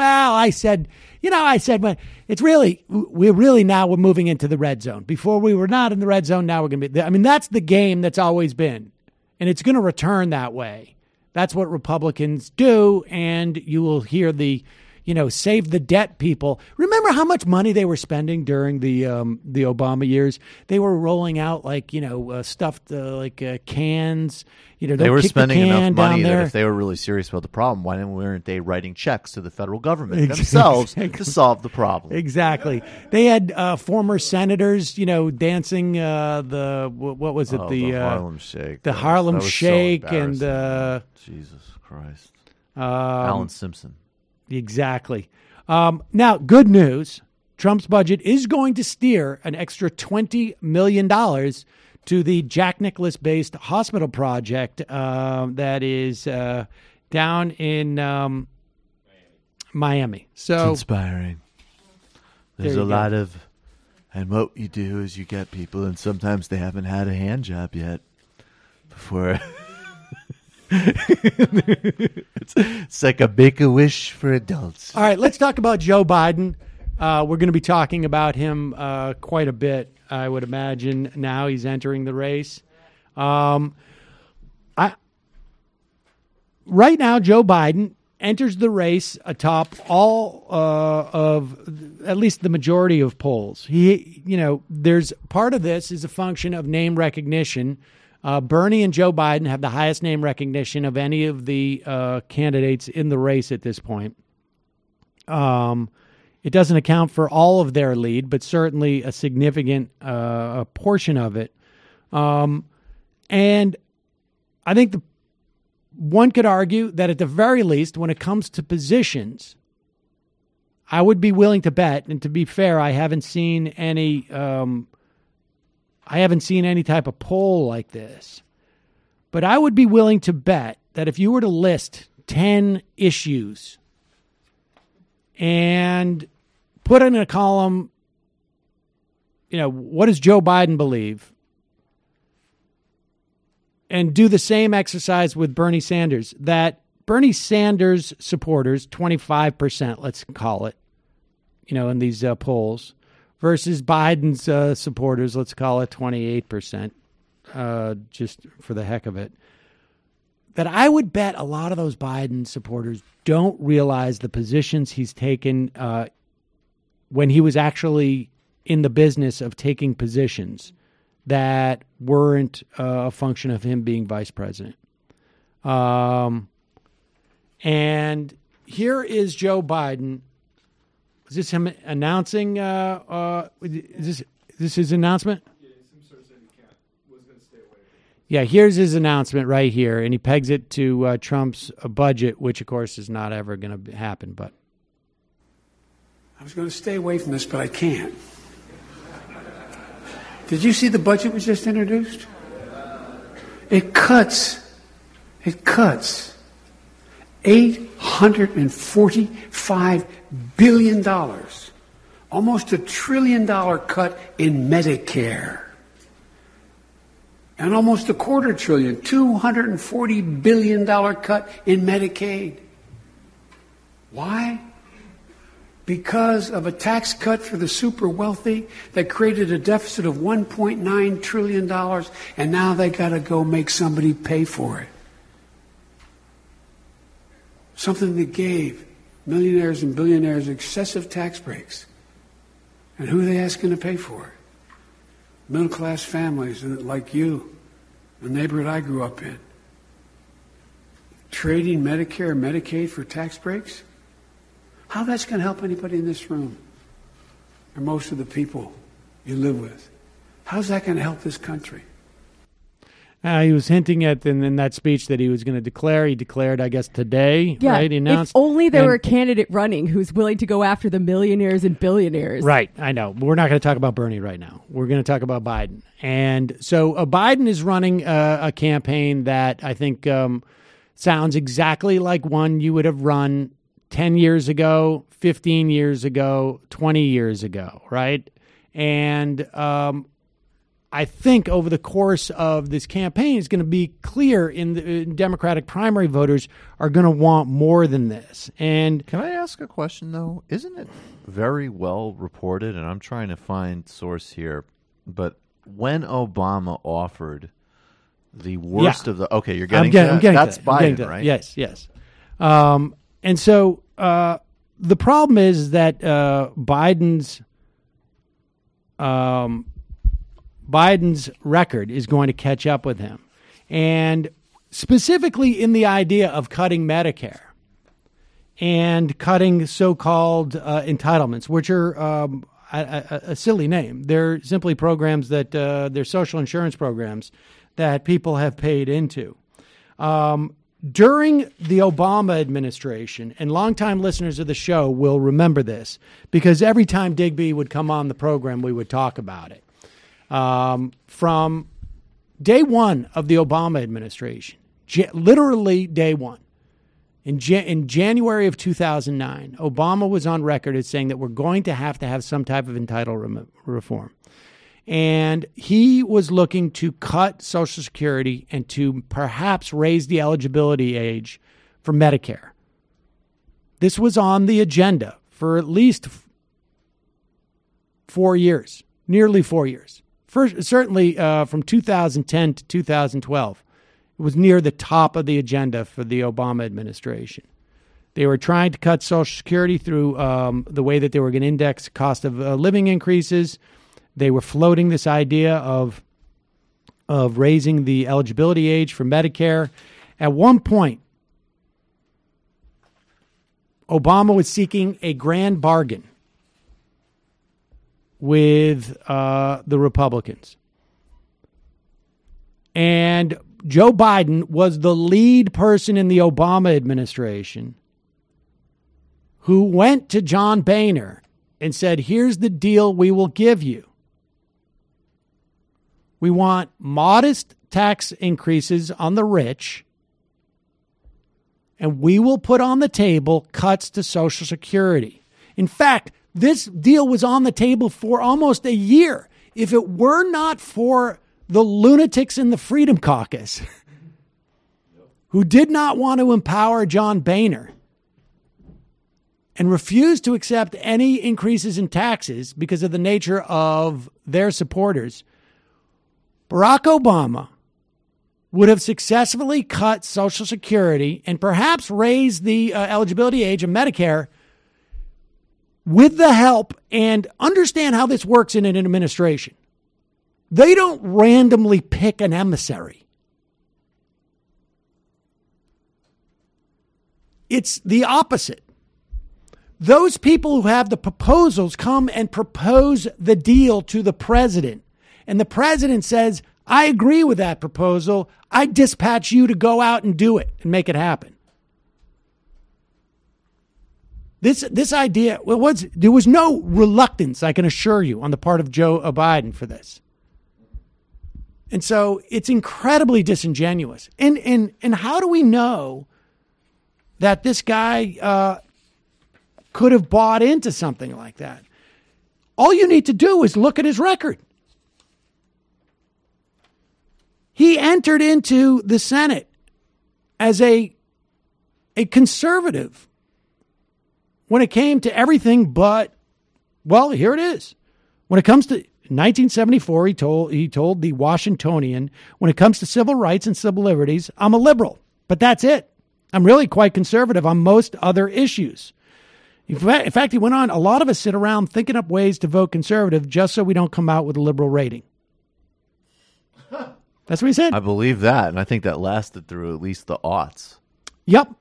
Speaker 3: we're moving into the red zone. Before we were not in the red zone, now we're going to be. I mean, that's the game that's always been. And it's going to return that way. That's what Republicans do. And you will hear the save the debt people. Remember how much money they were spending during the Obama years? They were rolling out stuffed cans.
Speaker 4: They were spending enough money
Speaker 3: that
Speaker 4: if they were really serious about the problem, why weren't they writing checks to the federal government themselves to solve the problem?
Speaker 3: Exactly. They had former senators, dancing the
Speaker 4: Harlem Shake.
Speaker 3: The Harlem
Speaker 4: That was so
Speaker 3: Shake and
Speaker 4: Jesus Christ. Alan Simpson.
Speaker 3: Exactly. Now, good news. Trump's budget is going to steer an extra $20 million to the Jack Nicklaus-based hospital project that is down in Miami. So
Speaker 4: it's inspiring. There's a lot of, and what you do is you get people, and sometimes they haven't had a hand job yet before. It's like a Make-A-Wish for adults.
Speaker 3: All right, let's talk about Joe Biden. We're going to be talking about him quite a bit, I would imagine. Now he's entering the race. Right now, Joe Biden enters the race atop all of at least the majority of polls. There's part of this is a function of name recognition. Bernie and Joe Biden have the highest name recognition of any of the candidates in the race at this point. It doesn't account for all of their lead, but certainly a significant portion of it. And I think one could argue that at the very least, when it comes to positions, I would be willing to bet, and to be fair, I haven't seen any I haven't seen any type of poll like this. But I would be willing to bet that if you were to list 10 issues and put in a column, what does Joe Biden believe? And do the same exercise with Bernie Sanders, that Bernie Sanders supporters, 25%, let's call it, in these polls, versus Biden's supporters, let's call it 28%, just for the heck of it, that I would bet a lot of those Biden supporters don't realize the positions he's taken when he was actually in the business of taking positions that weren't a function of him being vice president. And here is Joe Biden. Is this him announcing? Is this his announcement? Yeah, here's his announcement right here, and he pegs it to Trump's budget, which, of course, is not ever going to happen. But
Speaker 16: I was going to stay away from this, but I can't. Did you see the budget was just introduced? It cuts $845 billion, almost $1 trillion cut in Medicare. And almost $250 billion, $240 billion cut in Medicaid. Why? Because of a tax cut for the super wealthy that created a deficit of $1.9 trillion, and now they got to go make somebody pay for it. Something that gave millionaires and billionaires excessive tax breaks. And who are they asking to pay for it? Middle-class families like you, the neighborhood I grew up in. Trading Medicare and Medicaid for tax breaks? How that's going to help anybody in this room? Or most of the people you live with? How's that going to help this country?
Speaker 3: He was hinting at in that speech that he was going to declare. He declared, I guess, today, right? He announced.
Speaker 5: If only there were a candidate running who's willing to go after the millionaires and billionaires.
Speaker 3: Right, I know. We're not going to talk about Bernie right now. We're going to talk about Biden. And so Biden is running a campaign that I think sounds exactly like one you would have run 10 years ago, 15 years ago, 20 years ago, right? And I think over the course of this campaign, it's going to be clear in the Democratic primary voters are going to want more than this. And
Speaker 4: can I ask a question, though? Isn't it very well reported, and I'm trying to find source here, but when Obama offered the worst of the... Okay, you're getting to that? That's Biden, right?
Speaker 3: Yes. And so the problem is that Biden's record is going to catch up with him. And specifically in the idea of cutting Medicare and cutting so-called entitlements, which are a silly name. They're simply programs that they're social insurance programs that people have paid into. During the Obama administration, and longtime listeners of the show will remember this, because every time Digby would come on the program, we would talk about it. From day one of the Obama administration, literally day one, in January of 2009, Obama was on record as saying that we're going to have some type of entitlement reform. And he was looking to cut Social Security and to perhaps raise the eligibility age for Medicare. This was on the agenda for at least 4 years, nearly 4 years. First, certainly from 2010 to 2012, it was near the top of the agenda for the Obama administration. They were trying to cut Social Security through the way that they were going to index cost of living increases. They were floating this idea of raising the eligibility age for Medicare. At one point, Obama was seeking a grand bargain with the Republicans. And Joe Biden was the lead person in the Obama administration who went to John Boehner and said, here's the deal we will give you. We want modest tax increases on the rich. And we will put on the table cuts to Social Security. In fact, this deal was on the table for almost a year. If it were not for the lunatics in the Freedom Caucus who did not want to empower John Boehner and refused to accept any increases in taxes because of the nature of their supporters, Barack Obama would have successfully cut Social Security and perhaps raised the eligibility age of Medicare with the help, and understand how this works in an administration. They don't randomly pick an emissary. It's the opposite. Those people who have the proposals come and propose the deal to the president. And the president says, I agree with that proposal. I dispatch you to go out and do it and make it happen. This idea, there was no reluctance, I can assure you, on the part of Joe Biden for this. And so it's incredibly disingenuous. And how do we know that this guy could have bought into something like that? All you need to do is look at his record. He entered into the Senate as a conservative when it came to everything but, well, here it is. When it comes to 1974, he told the Washingtonian, when it comes to civil rights and civil liberties, I'm a liberal, but that's it. I'm really quite conservative on most other issues. In fact, he went on, a lot of us sit around thinking up ways to vote conservative just so we don't come out with a liberal rating. That's what he said.
Speaker 4: I believe that, and I think that lasted through at least the aughts.
Speaker 3: Yep.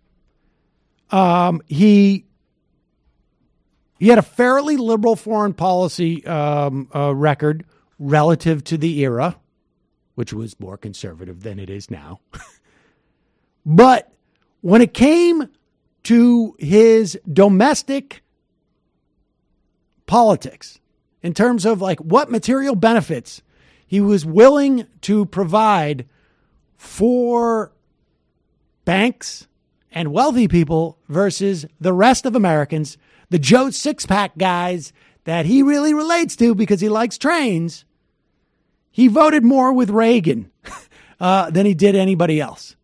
Speaker 3: He had a fairly liberal foreign policy record relative to the era, which was more conservative than it is now. But when it came to his domestic politics, in terms of like what material benefits he was willing to provide for banks and wealthy people versus the rest of Americans, the Joe Six-Pack guys that he really relates to because he likes trains, he voted more with Reagan than he did anybody else.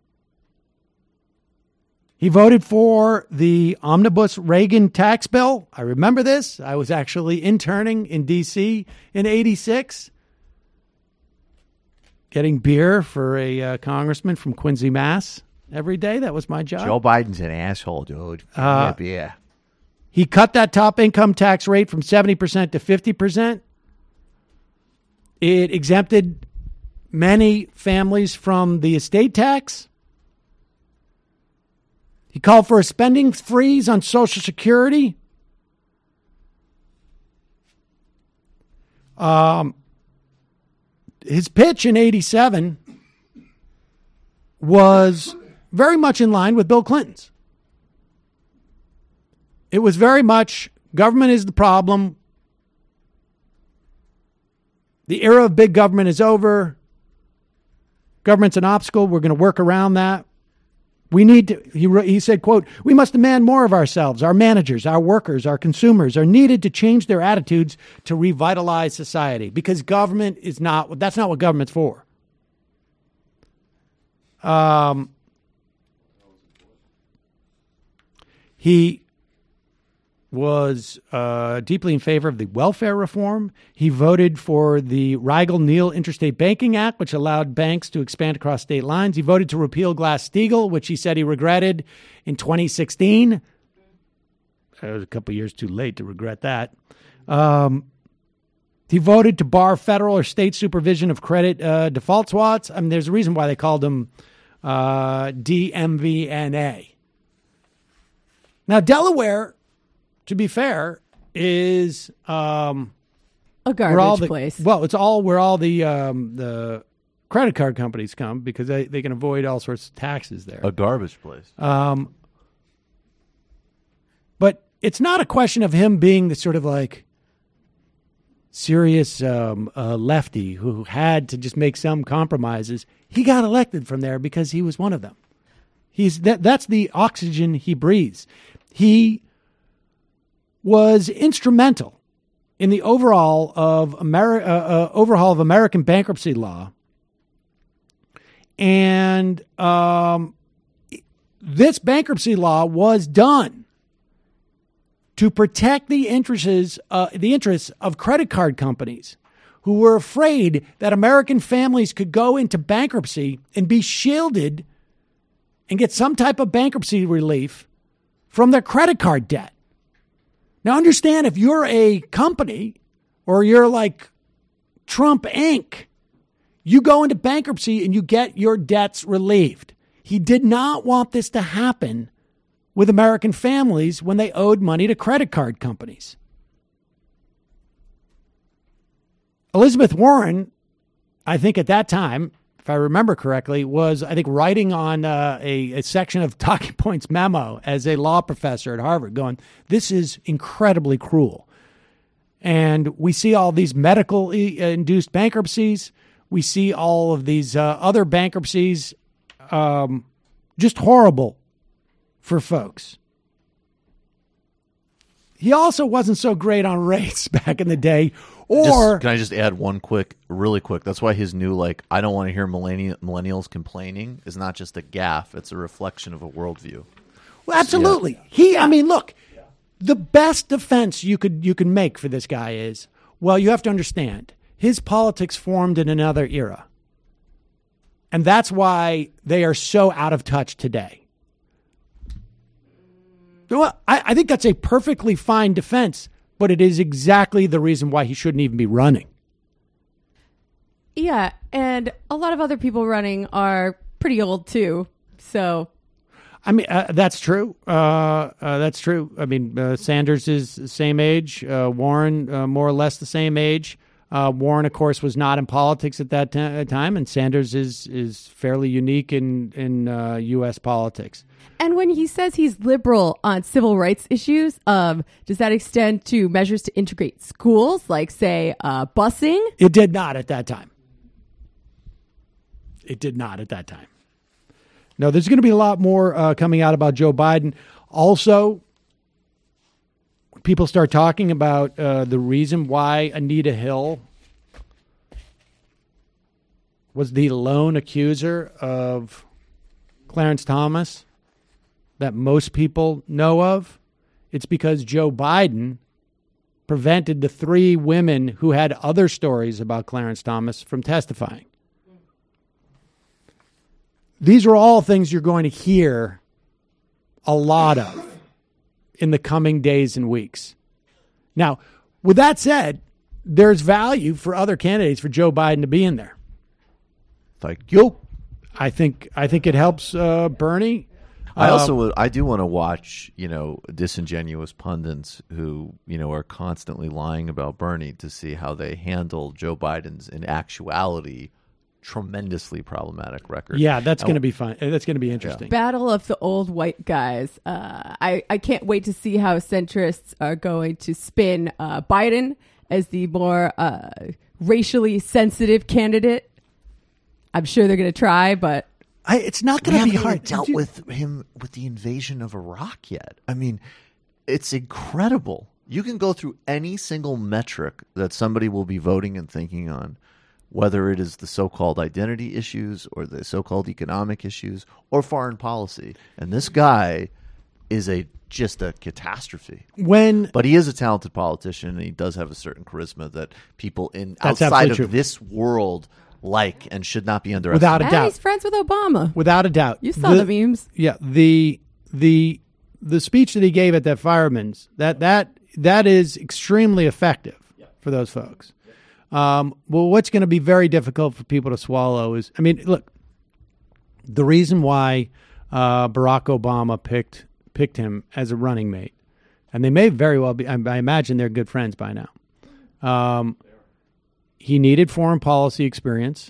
Speaker 3: He voted for the omnibus Reagan tax bill. I remember this. I was actually interning in D.C. in 86, getting beer for a congressman from Quincy, Mass. every day. That was my job.
Speaker 4: Joe Biden's an asshole, dude. Yeah.
Speaker 3: He cut that top income tax rate from 70% to 50%. It exempted many families from the estate tax. He called for a spending freeze on Social Security. His pitch in 87 was very much in line with Bill Clinton's. It was very much government is the problem. The era of big government is over. Government's an obstacle. We're going to work around that. We need to, he said, quote, we must demand more of ourselves. Our managers, our workers, our consumers are needed to change their attitudes to revitalize society because government is not, that's not what government's for. He was deeply in favor of the welfare reform. He voted for the Rigel-Neal Interstate Banking Act, which allowed banks to expand across state lines. He voted to repeal Glass-Steagall, which he said he regretted in 2016. It was a couple years too late to regret that. He voted to bar federal or state supervision of credit default swaps. I mean, there's a reason why they called them DMVNA. Now, Delaware, to be fair, is
Speaker 5: a garbage place.
Speaker 3: Well, it's all where all the credit card companies come because they can avoid all sorts of taxes there.
Speaker 4: A garbage place.
Speaker 3: But it's not a question of him being the sort of like lefty who had to just make some compromises. He got elected from there because he was one of them. That's the oxygen he breathes. He was instrumental in the overhaul of American bankruptcy law. And this bankruptcy law was done to protect the interests of credit card companies who were afraid that American families could go into bankruptcy and be shielded and get some type of bankruptcy relief from their credit card debt. Now, understand, if you're a company or you're like Trump Inc., you go into bankruptcy and you get your debts relieved. He did not want this to happen with American families when they owed money to credit card companies. Elizabeth Warren, I think at that time, if I remember correctly, was, I think, writing on a section of Talking Points memo as a law professor at Harvard going, this is incredibly cruel. And we see all these medical-induced bankruptcies. We see all of these other bankruptcies, just horrible for folks. He also wasn't so great on rates back in the day.
Speaker 4: Can I just add one really quick? That's why his new, I don't want to hear millennials complaining is not just a gaffe. It's a reflection of a worldview.
Speaker 3: Well, absolutely. Yeah. Look, the best defense you can make for this guy is, well, you have to understand, his politics formed in another era. And that's why they are so out of touch today. Well, I think that's a perfectly fine defense. But it is exactly the reason why he shouldn't even be running.
Speaker 5: Yeah, and a lot of other people running are pretty old too. So,
Speaker 3: that's true. That's true. Sanders is the same age. Warren, more or less the same age. Warren, of course, was not in politics at that time, and Sanders is fairly unique in U.S. politics.
Speaker 5: And when he says he's liberal on civil rights issues, does that extend to measures to integrate schools, like, say, busing?
Speaker 3: It did not at that time. No, there's going to be a lot more coming out about Joe Biden. Also, people start talking about the reason why Anita Hill was the lone accuser of Clarence Thomas that most people know of. It's because Joe Biden prevented the 3 women who had other stories about Clarence Thomas from testifying. These are all things you're going to hear a lot of in the coming days and weeks. Now, with that said, there's value for other candidates for Joe Biden to be in there.
Speaker 4: Thank you.
Speaker 3: I think it helps Bernie.
Speaker 4: I do want to watch, disingenuous pundits who, are constantly lying about Bernie to see how they handle Joe Biden's, in actuality, tremendously problematic record.
Speaker 3: Yeah, that's going to be fun. That's going to be interesting.
Speaker 5: Battle of the old white guys. I can't wait to see how centrists are going to spin Biden as the more racially sensitive candidate. I'm sure they're going to try, but
Speaker 3: it's not going to be hard.
Speaker 4: Dealt with him with the invasion of Iraq yet. It's incredible. You can go through any single metric that somebody will be voting and thinking on, whether it is the so-called identity issues or the so-called economic issues or foreign policy. And this guy is just a catastrophe. But he is a talented politician, and he does have a certain charisma that people outside of this world like and should not be underestimated.
Speaker 3: Without a doubt.
Speaker 5: He's friends with Obama.
Speaker 3: Without a doubt.
Speaker 5: You saw the memes.
Speaker 3: Yeah. The speech that he gave at that fireman's, that is extremely effective for those folks. Well, what's going to be very difficult for people to swallow is, look, the reason why Barack Obama picked him as a running mate, and they may very well be, I imagine they're good friends by now. He needed foreign policy experience.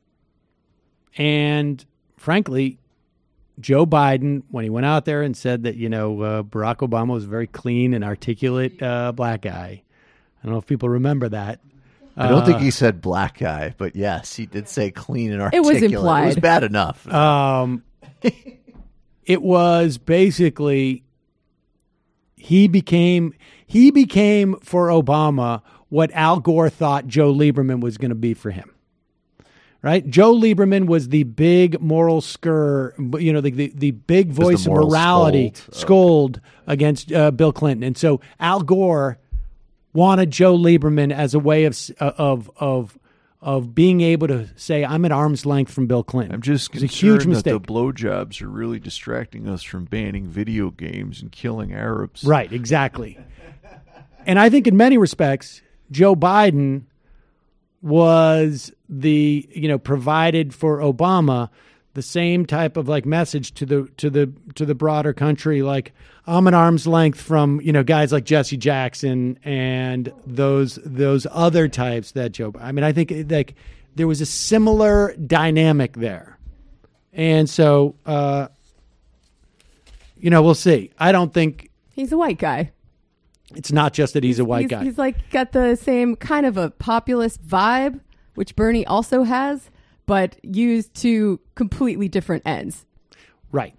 Speaker 3: And frankly, Joe Biden, when he went out there and said that, Barack Obama was a very clean and articulate black guy. I don't know if people remember that.
Speaker 4: I don't think he said black guy, but yes, he did say clean and
Speaker 5: It
Speaker 4: articulate.
Speaker 5: was implied.
Speaker 4: It was bad enough.
Speaker 3: It was basically he became for Obama what Al Gore thought Joe Lieberman was going to be for him. Right? Joe Lieberman was the big moral the big voice of morality scold against Bill Clinton. And so Al Gore wanted Joe Lieberman as a way of being able to say, I'm at arm's length from Bill Clinton.
Speaker 6: I'm just
Speaker 3: It's a
Speaker 6: concerned
Speaker 3: huge mistake.
Speaker 6: that the blowjobs are really distracting us from banning video games and killing Arabs.
Speaker 3: Right, exactly. And I think in many respects, Joe Biden was provided for Obama the same type of like message to the broader country, like I'm an arm's length from guys like Jesse Jackson and those other types that Joe. I mean, I think like there was a similar dynamic there, and so we'll see. I don't think
Speaker 5: he's a white guy.
Speaker 3: It's not just that he's a white guy.
Speaker 5: He's like got the same kind of a populist vibe, which Bernie also has, but used to completely different ends.
Speaker 3: Right.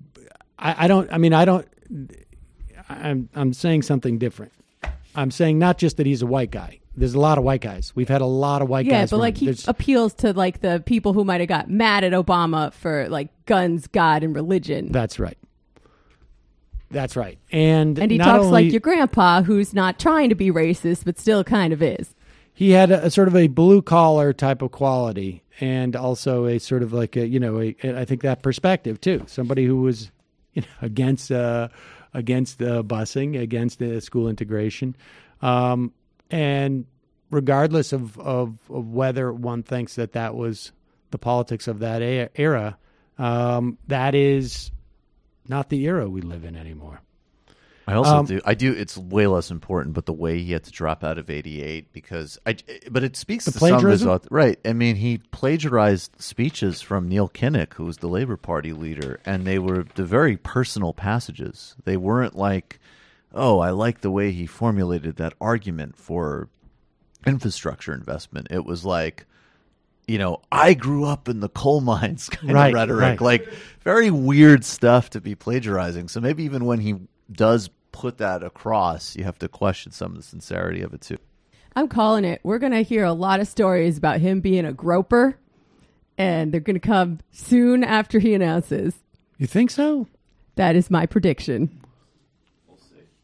Speaker 3: I'm saying something different. I'm saying not just that he's a white guy. There's a lot of white guys. We've had a lot of white guys.
Speaker 5: Yeah, but like he appeals to like the people who might have got mad at Obama for like guns, God, and religion.
Speaker 3: That's right. That's right. And
Speaker 5: he talks like your grandpa, who's not trying to be racist, but still kind of is.
Speaker 3: He had a sort of a blue collar type of quality, and also a sort of like I think that perspective too. Somebody who was against the busing, against the school integration, and regardless of whether one thinks that was the politics of that era, that is not the era we live in anymore.
Speaker 4: I also do. It's way less important, but the way he had to drop out of '88 but it speaks to some of his right. I mean, he plagiarized speeches from Neil Kinnock, who was the Labor Party leader, and they were the very personal passages. They weren't like, oh, I like the way he formulated that argument for infrastructure investment. It was like, I grew up in the coal mines kind of rhetoric,
Speaker 3: right.
Speaker 4: Like very weird stuff to be plagiarizing. So maybe even when he does put that across, you have to question some of the sincerity of it too.
Speaker 5: I'm calling it. We're going to hear a lot of stories about him being a groper, and they're going to come soon after he announces.
Speaker 3: You think so?
Speaker 5: That is my prediction.
Speaker 3: We'll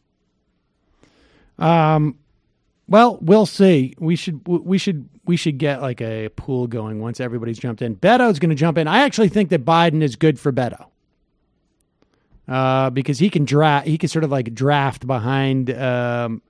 Speaker 3: see. Well, we'll see. We should get like a pool going once everybody's jumped in. Beto's going to jump in. I actually think that Biden is good for Beto. Because he can sort of like draft behind Biden.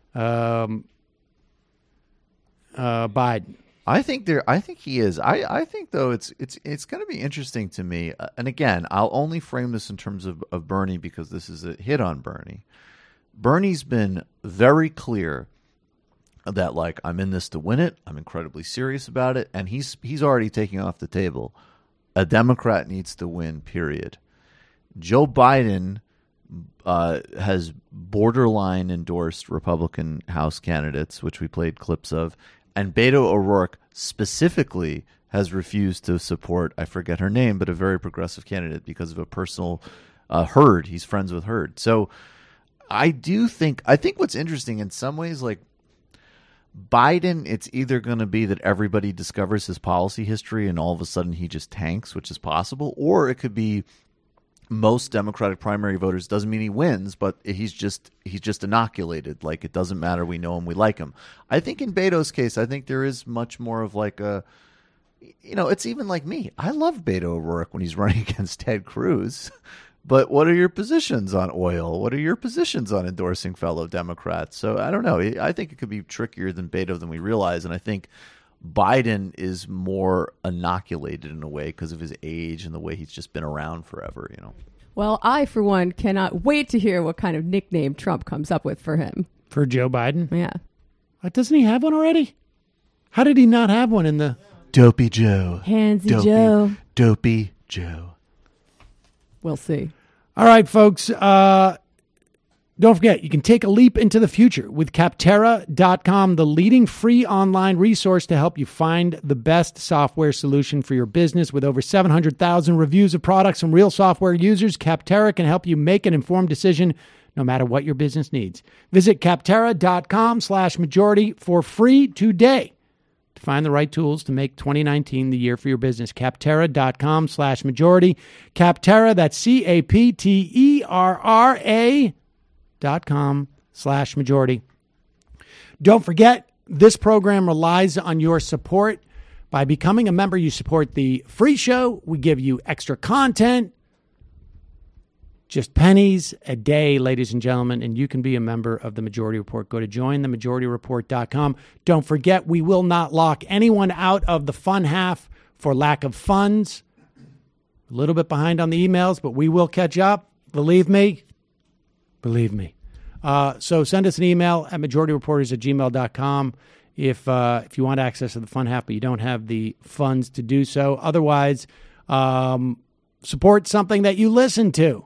Speaker 4: I think he is. I think though it's going to be interesting to me. And again, I'll only frame this in terms of Bernie because this is a hit on Bernie. Bernie's been very clear that like I'm in this to win it. I'm incredibly serious about it, and he's already taking off the table. A Democrat needs to win. Period. Joe Biden has borderline endorsed Republican House candidates, which we played clips of, and Beto O'Rourke specifically has refused to support, I forget her name, but a very progressive candidate because of a personal Hurd. He's friends with Hurd. So I think what's interesting in some ways, like Biden, it's either going to be that everybody discovers his policy history and all of a sudden he just tanks, which is possible, or it could be most Democratic primary voters. Doesn't mean he wins, but he's just inoculated. Like, it doesn't matter. We know him. We like him. I think in Beto's case, I think there is much more of like a, it's even like me. I love Beto O'Rourke when he's running against Ted Cruz. But what are your positions on oil? What are your positions on endorsing fellow Democrats? So I don't know. I think it could be trickier than Beto than we realize. And I think Biden is more inoculated in a way because of his age and the way he's just been around forever,
Speaker 5: Well, I, for one, cannot wait to hear what kind of nickname Trump comes up with for him.
Speaker 3: For Joe Biden?
Speaker 5: Yeah.
Speaker 3: Doesn't he have one already? How did he not have one in the...
Speaker 4: Dopey Joe.
Speaker 5: Handsy Joe.
Speaker 4: Dopey Joe.
Speaker 5: We'll see.
Speaker 3: All right, folks. This Don't forget, you can take a leap into the future with Capterra.com, the leading free online resource to help you find the best software solution for your business. With over 700,000 reviews of products from real software users, Capterra can help you make an informed decision no matter what your business needs. Visit Capterra.com/majority for free today to find the right tools to make 2019 the year for your business. Capterra.com/majority. Capterra, that's CAPTERRA.com/majority. Don't forget, this program relies on your support. By becoming a member, you support the free show. We give you extra content. Just pennies a day, ladies and gentlemen, and you can be a member of the Majority Report. Go to jointhemajorityreport.com. Don't forget, we will not lock anyone out of the fun half for lack of funds. A little bit behind on the emails, but we will catch up. Believe me. Believe me. So send us an email at majorityreporters@gmail.com if you want access to the fun half, but you don't have the funds to do so. Otherwise, support something that you listen to.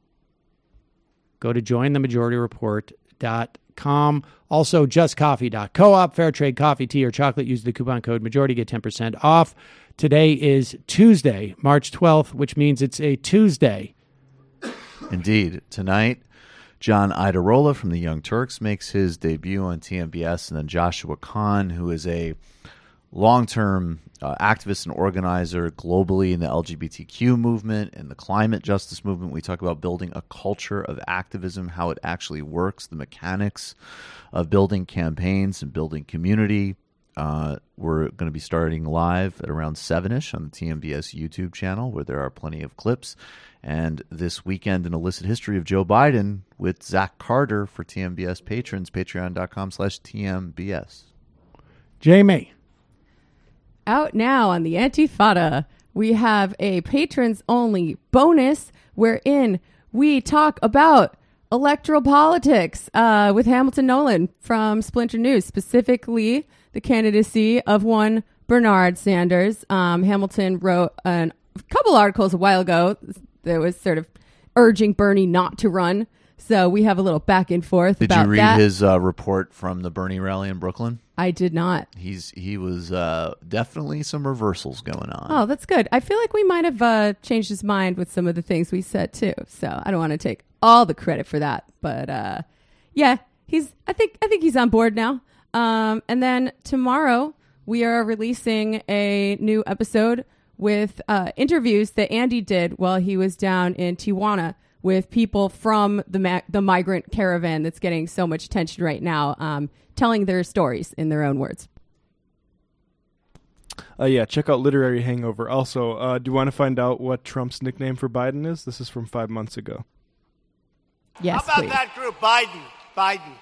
Speaker 3: Go to jointhemajorityreport.com. Also, justcoffee.coop, fair trade coffee, tea, or chocolate. Use the coupon code majority, get 10% off. Today is Tuesday, March 12th, which means it's a Tuesday.
Speaker 4: Indeed. Tonight, John Idarola from the Young Turks makes his debut on TMBS, and then Joshua Kahn, who is a long-term activist and organizer globally in the LGBTQ movement and the climate justice movement. We talk about building a culture of activism, how it actually works, the mechanics of building campaigns and building community. We're going to be starting live at around 7-ish on the TMBS YouTube channel, where there are plenty of clips. And this weekend, an illicit history of Joe Biden with Zach Carter for TMBS patrons, patreon.com/TMBS.
Speaker 3: Jamie.
Speaker 5: Out now on the Antifada, we have a patrons-only bonus wherein we talk about electoral politics with Hamilton Nolan from Splinter News, specifically the candidacy of one Bernard Sanders. Hamilton wrote a couple articles a while ago that was sort of urging Bernie not to run. So we have a little back and forth about that.
Speaker 4: Did you read his report from the Bernie rally in Brooklyn?
Speaker 5: I did not.
Speaker 4: He was definitely some reversals going on.
Speaker 5: Oh, that's good. I feel like we might have changed his mind with some of the things we said too. So I don't want to take all the credit for that, but yeah, I think he's on board now. And then tomorrow we are releasing a new episode with interviews that Andy did while he was down in Tijuana with people from the migrant caravan that's getting so much attention right now, telling their stories in their own words.
Speaker 7: Yeah, check out Literary Hangover. Also, do you want to find out what Trump's nickname for Biden is? This is from 5 months ago.
Speaker 5: Yes,
Speaker 12: How about
Speaker 5: please.
Speaker 12: that group, Biden?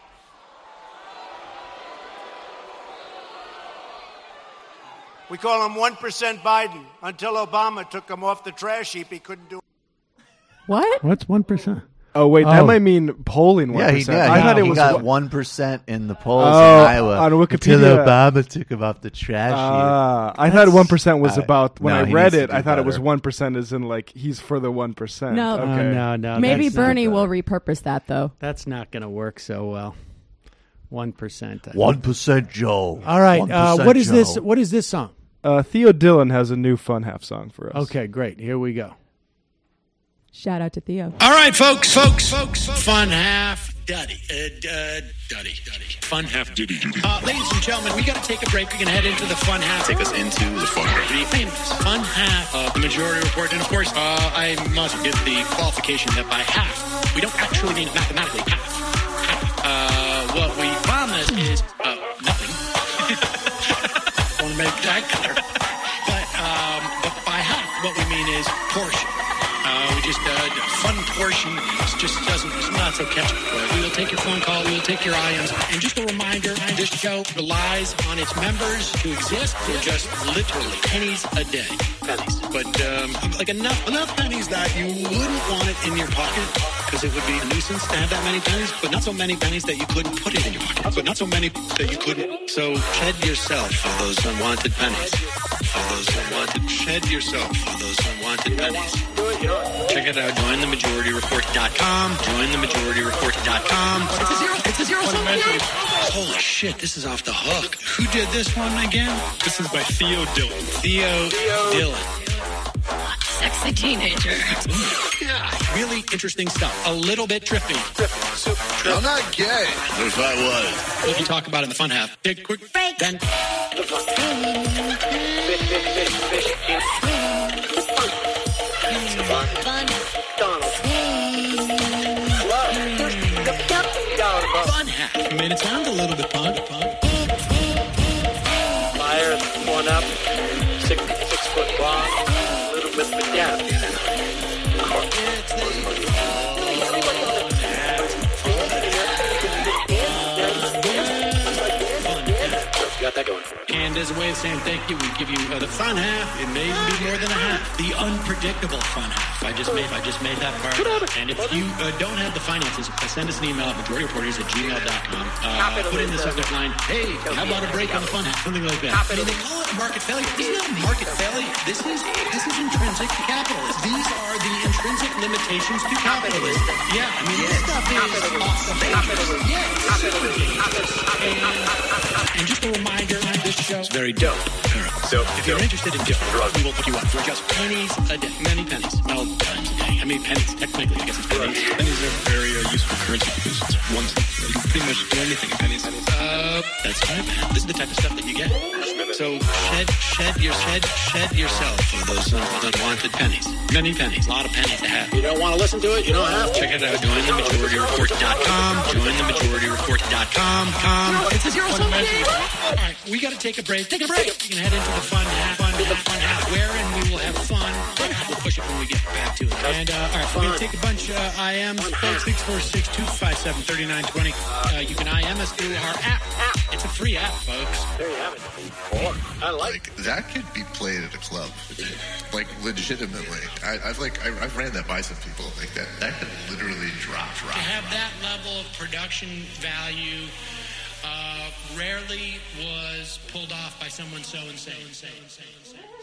Speaker 12: We call him 1% Biden. Until Obama took him off the trash heap, he couldn't do it.
Speaker 5: What?
Speaker 3: What's 1%?
Speaker 7: Oh, wait, that might mean polling 1%.
Speaker 4: Yeah, he did.
Speaker 7: I thought it was
Speaker 4: got 1% in the polls in
Speaker 7: Oh,
Speaker 4: Iowa.
Speaker 7: on Wikipedia.
Speaker 4: Until Obama took him off the trash heap.
Speaker 7: I thought 1% was about, when
Speaker 4: no,
Speaker 7: I
Speaker 4: he
Speaker 7: read
Speaker 4: needs to
Speaker 7: it,
Speaker 4: do
Speaker 7: I thought it was
Speaker 4: better.
Speaker 7: 1% as in like he's for the 1%.
Speaker 5: No.
Speaker 7: Okay.
Speaker 3: No.
Speaker 5: Maybe
Speaker 3: that's
Speaker 5: Bernie
Speaker 3: not,
Speaker 5: will repurpose that though.
Speaker 3: That's not going to work so well. 1%.
Speaker 4: 1% Joe.
Speaker 3: All right.
Speaker 4: 1%
Speaker 3: What is
Speaker 4: Joe.
Speaker 3: this? What is this song?
Speaker 7: Theo Dillon has a new Fun Half song for us.
Speaker 3: Okay, great. Here we go.
Speaker 5: Shout out to Theo.
Speaker 17: All right, folks. Fun half duddy. Fun half duddy. Ladies and gentlemen, we got to take a break. We're going to head into the fun half. Take us into the fun half. The famous fun half of the Majority Report. And of course, I must give the qualification that by half, we don't actually mean mathematically half. What we promise is nothing. I want to make that clear. But by half, what we mean is portion. We just fun portion. It's not so catchy. We will take your phone call. We will take your IMs. And just a reminder, this show relies on its members to exist for just literally pennies a day. Pennies. But like enough pennies that you wouldn't want it in your pocket because it would be a nuisance to have that many pennies, but not so many pennies that you couldn't put it in your pocket. But not so many that you couldn't. So shed yourself for those unwanted pennies. For those unwanted. Shed yourself for those unwanted. unwanted pennies. Check it out. JoinTheMajorityReport.com. JoinTheMajorityReport.com. It's a zero sum game. Holy shit, this is off the hook. Who did this one again? This is by Theo Dillon. Theo Dillon.
Speaker 18: Sexy teenager.
Speaker 17: Yeah, really interesting stuff. A little bit trippy.
Speaker 18: I'm not gay.
Speaker 17: If I was. We'll talk about it in the fun half. Take a quick break. Then. Fun half. I mean, it sounds a little bit fun.
Speaker 19: Fire, one up, 6 foot long, a little bit of gap. Got that going.
Speaker 17: And as a way of saying thank you, we give you the fun half. It may be more than a half. The unpredictable fun half. I just made that part. And if you don't have the finances, send us an email at majorityreporters@gmail.com. Put in the subject line, hey, how about a break on the fun half? Something like that. I mean, they call it a market failure. This is not a market failure. This is intrinsic to capitalism. These are the intrinsic limitations to capitalism. Yeah, I mean, this stuff is awesome. And just a reminder, this show is very dope. So if you're interested in dope, we will put you up for just pennies a day. Many pennies. Well, times a day. I mean, pennies. Technically, I guess it's pennies.
Speaker 16: Pennies are very useful currency because it's one cent. You can pretty much do anything in pennies.
Speaker 17: That's right, man. This is the type of stuff that you get. So shed yourself of those unwanted pennies. Many pennies. A lot of pennies to have. You don't want to listen to it? You don't have to. Check it out. JoinTheMajorityReport.com. JoinTheMajorityReport.com. It's a zero sum game. All right, we got to take a break. Take a break. You can head into the fun half, wherein we will have fun. We'll push it when we get back to it. And all right, we're gonna take a bunch of IMs. 646-257-3920. You can IM us through our app. It's a free app, folks.
Speaker 19: There you have it. I like
Speaker 20: that. Could be played at a club, like legitimately. I've ran that by some people. Like that could literally drop.
Speaker 17: To have that level of production value rarely was pulled off by someone so and so.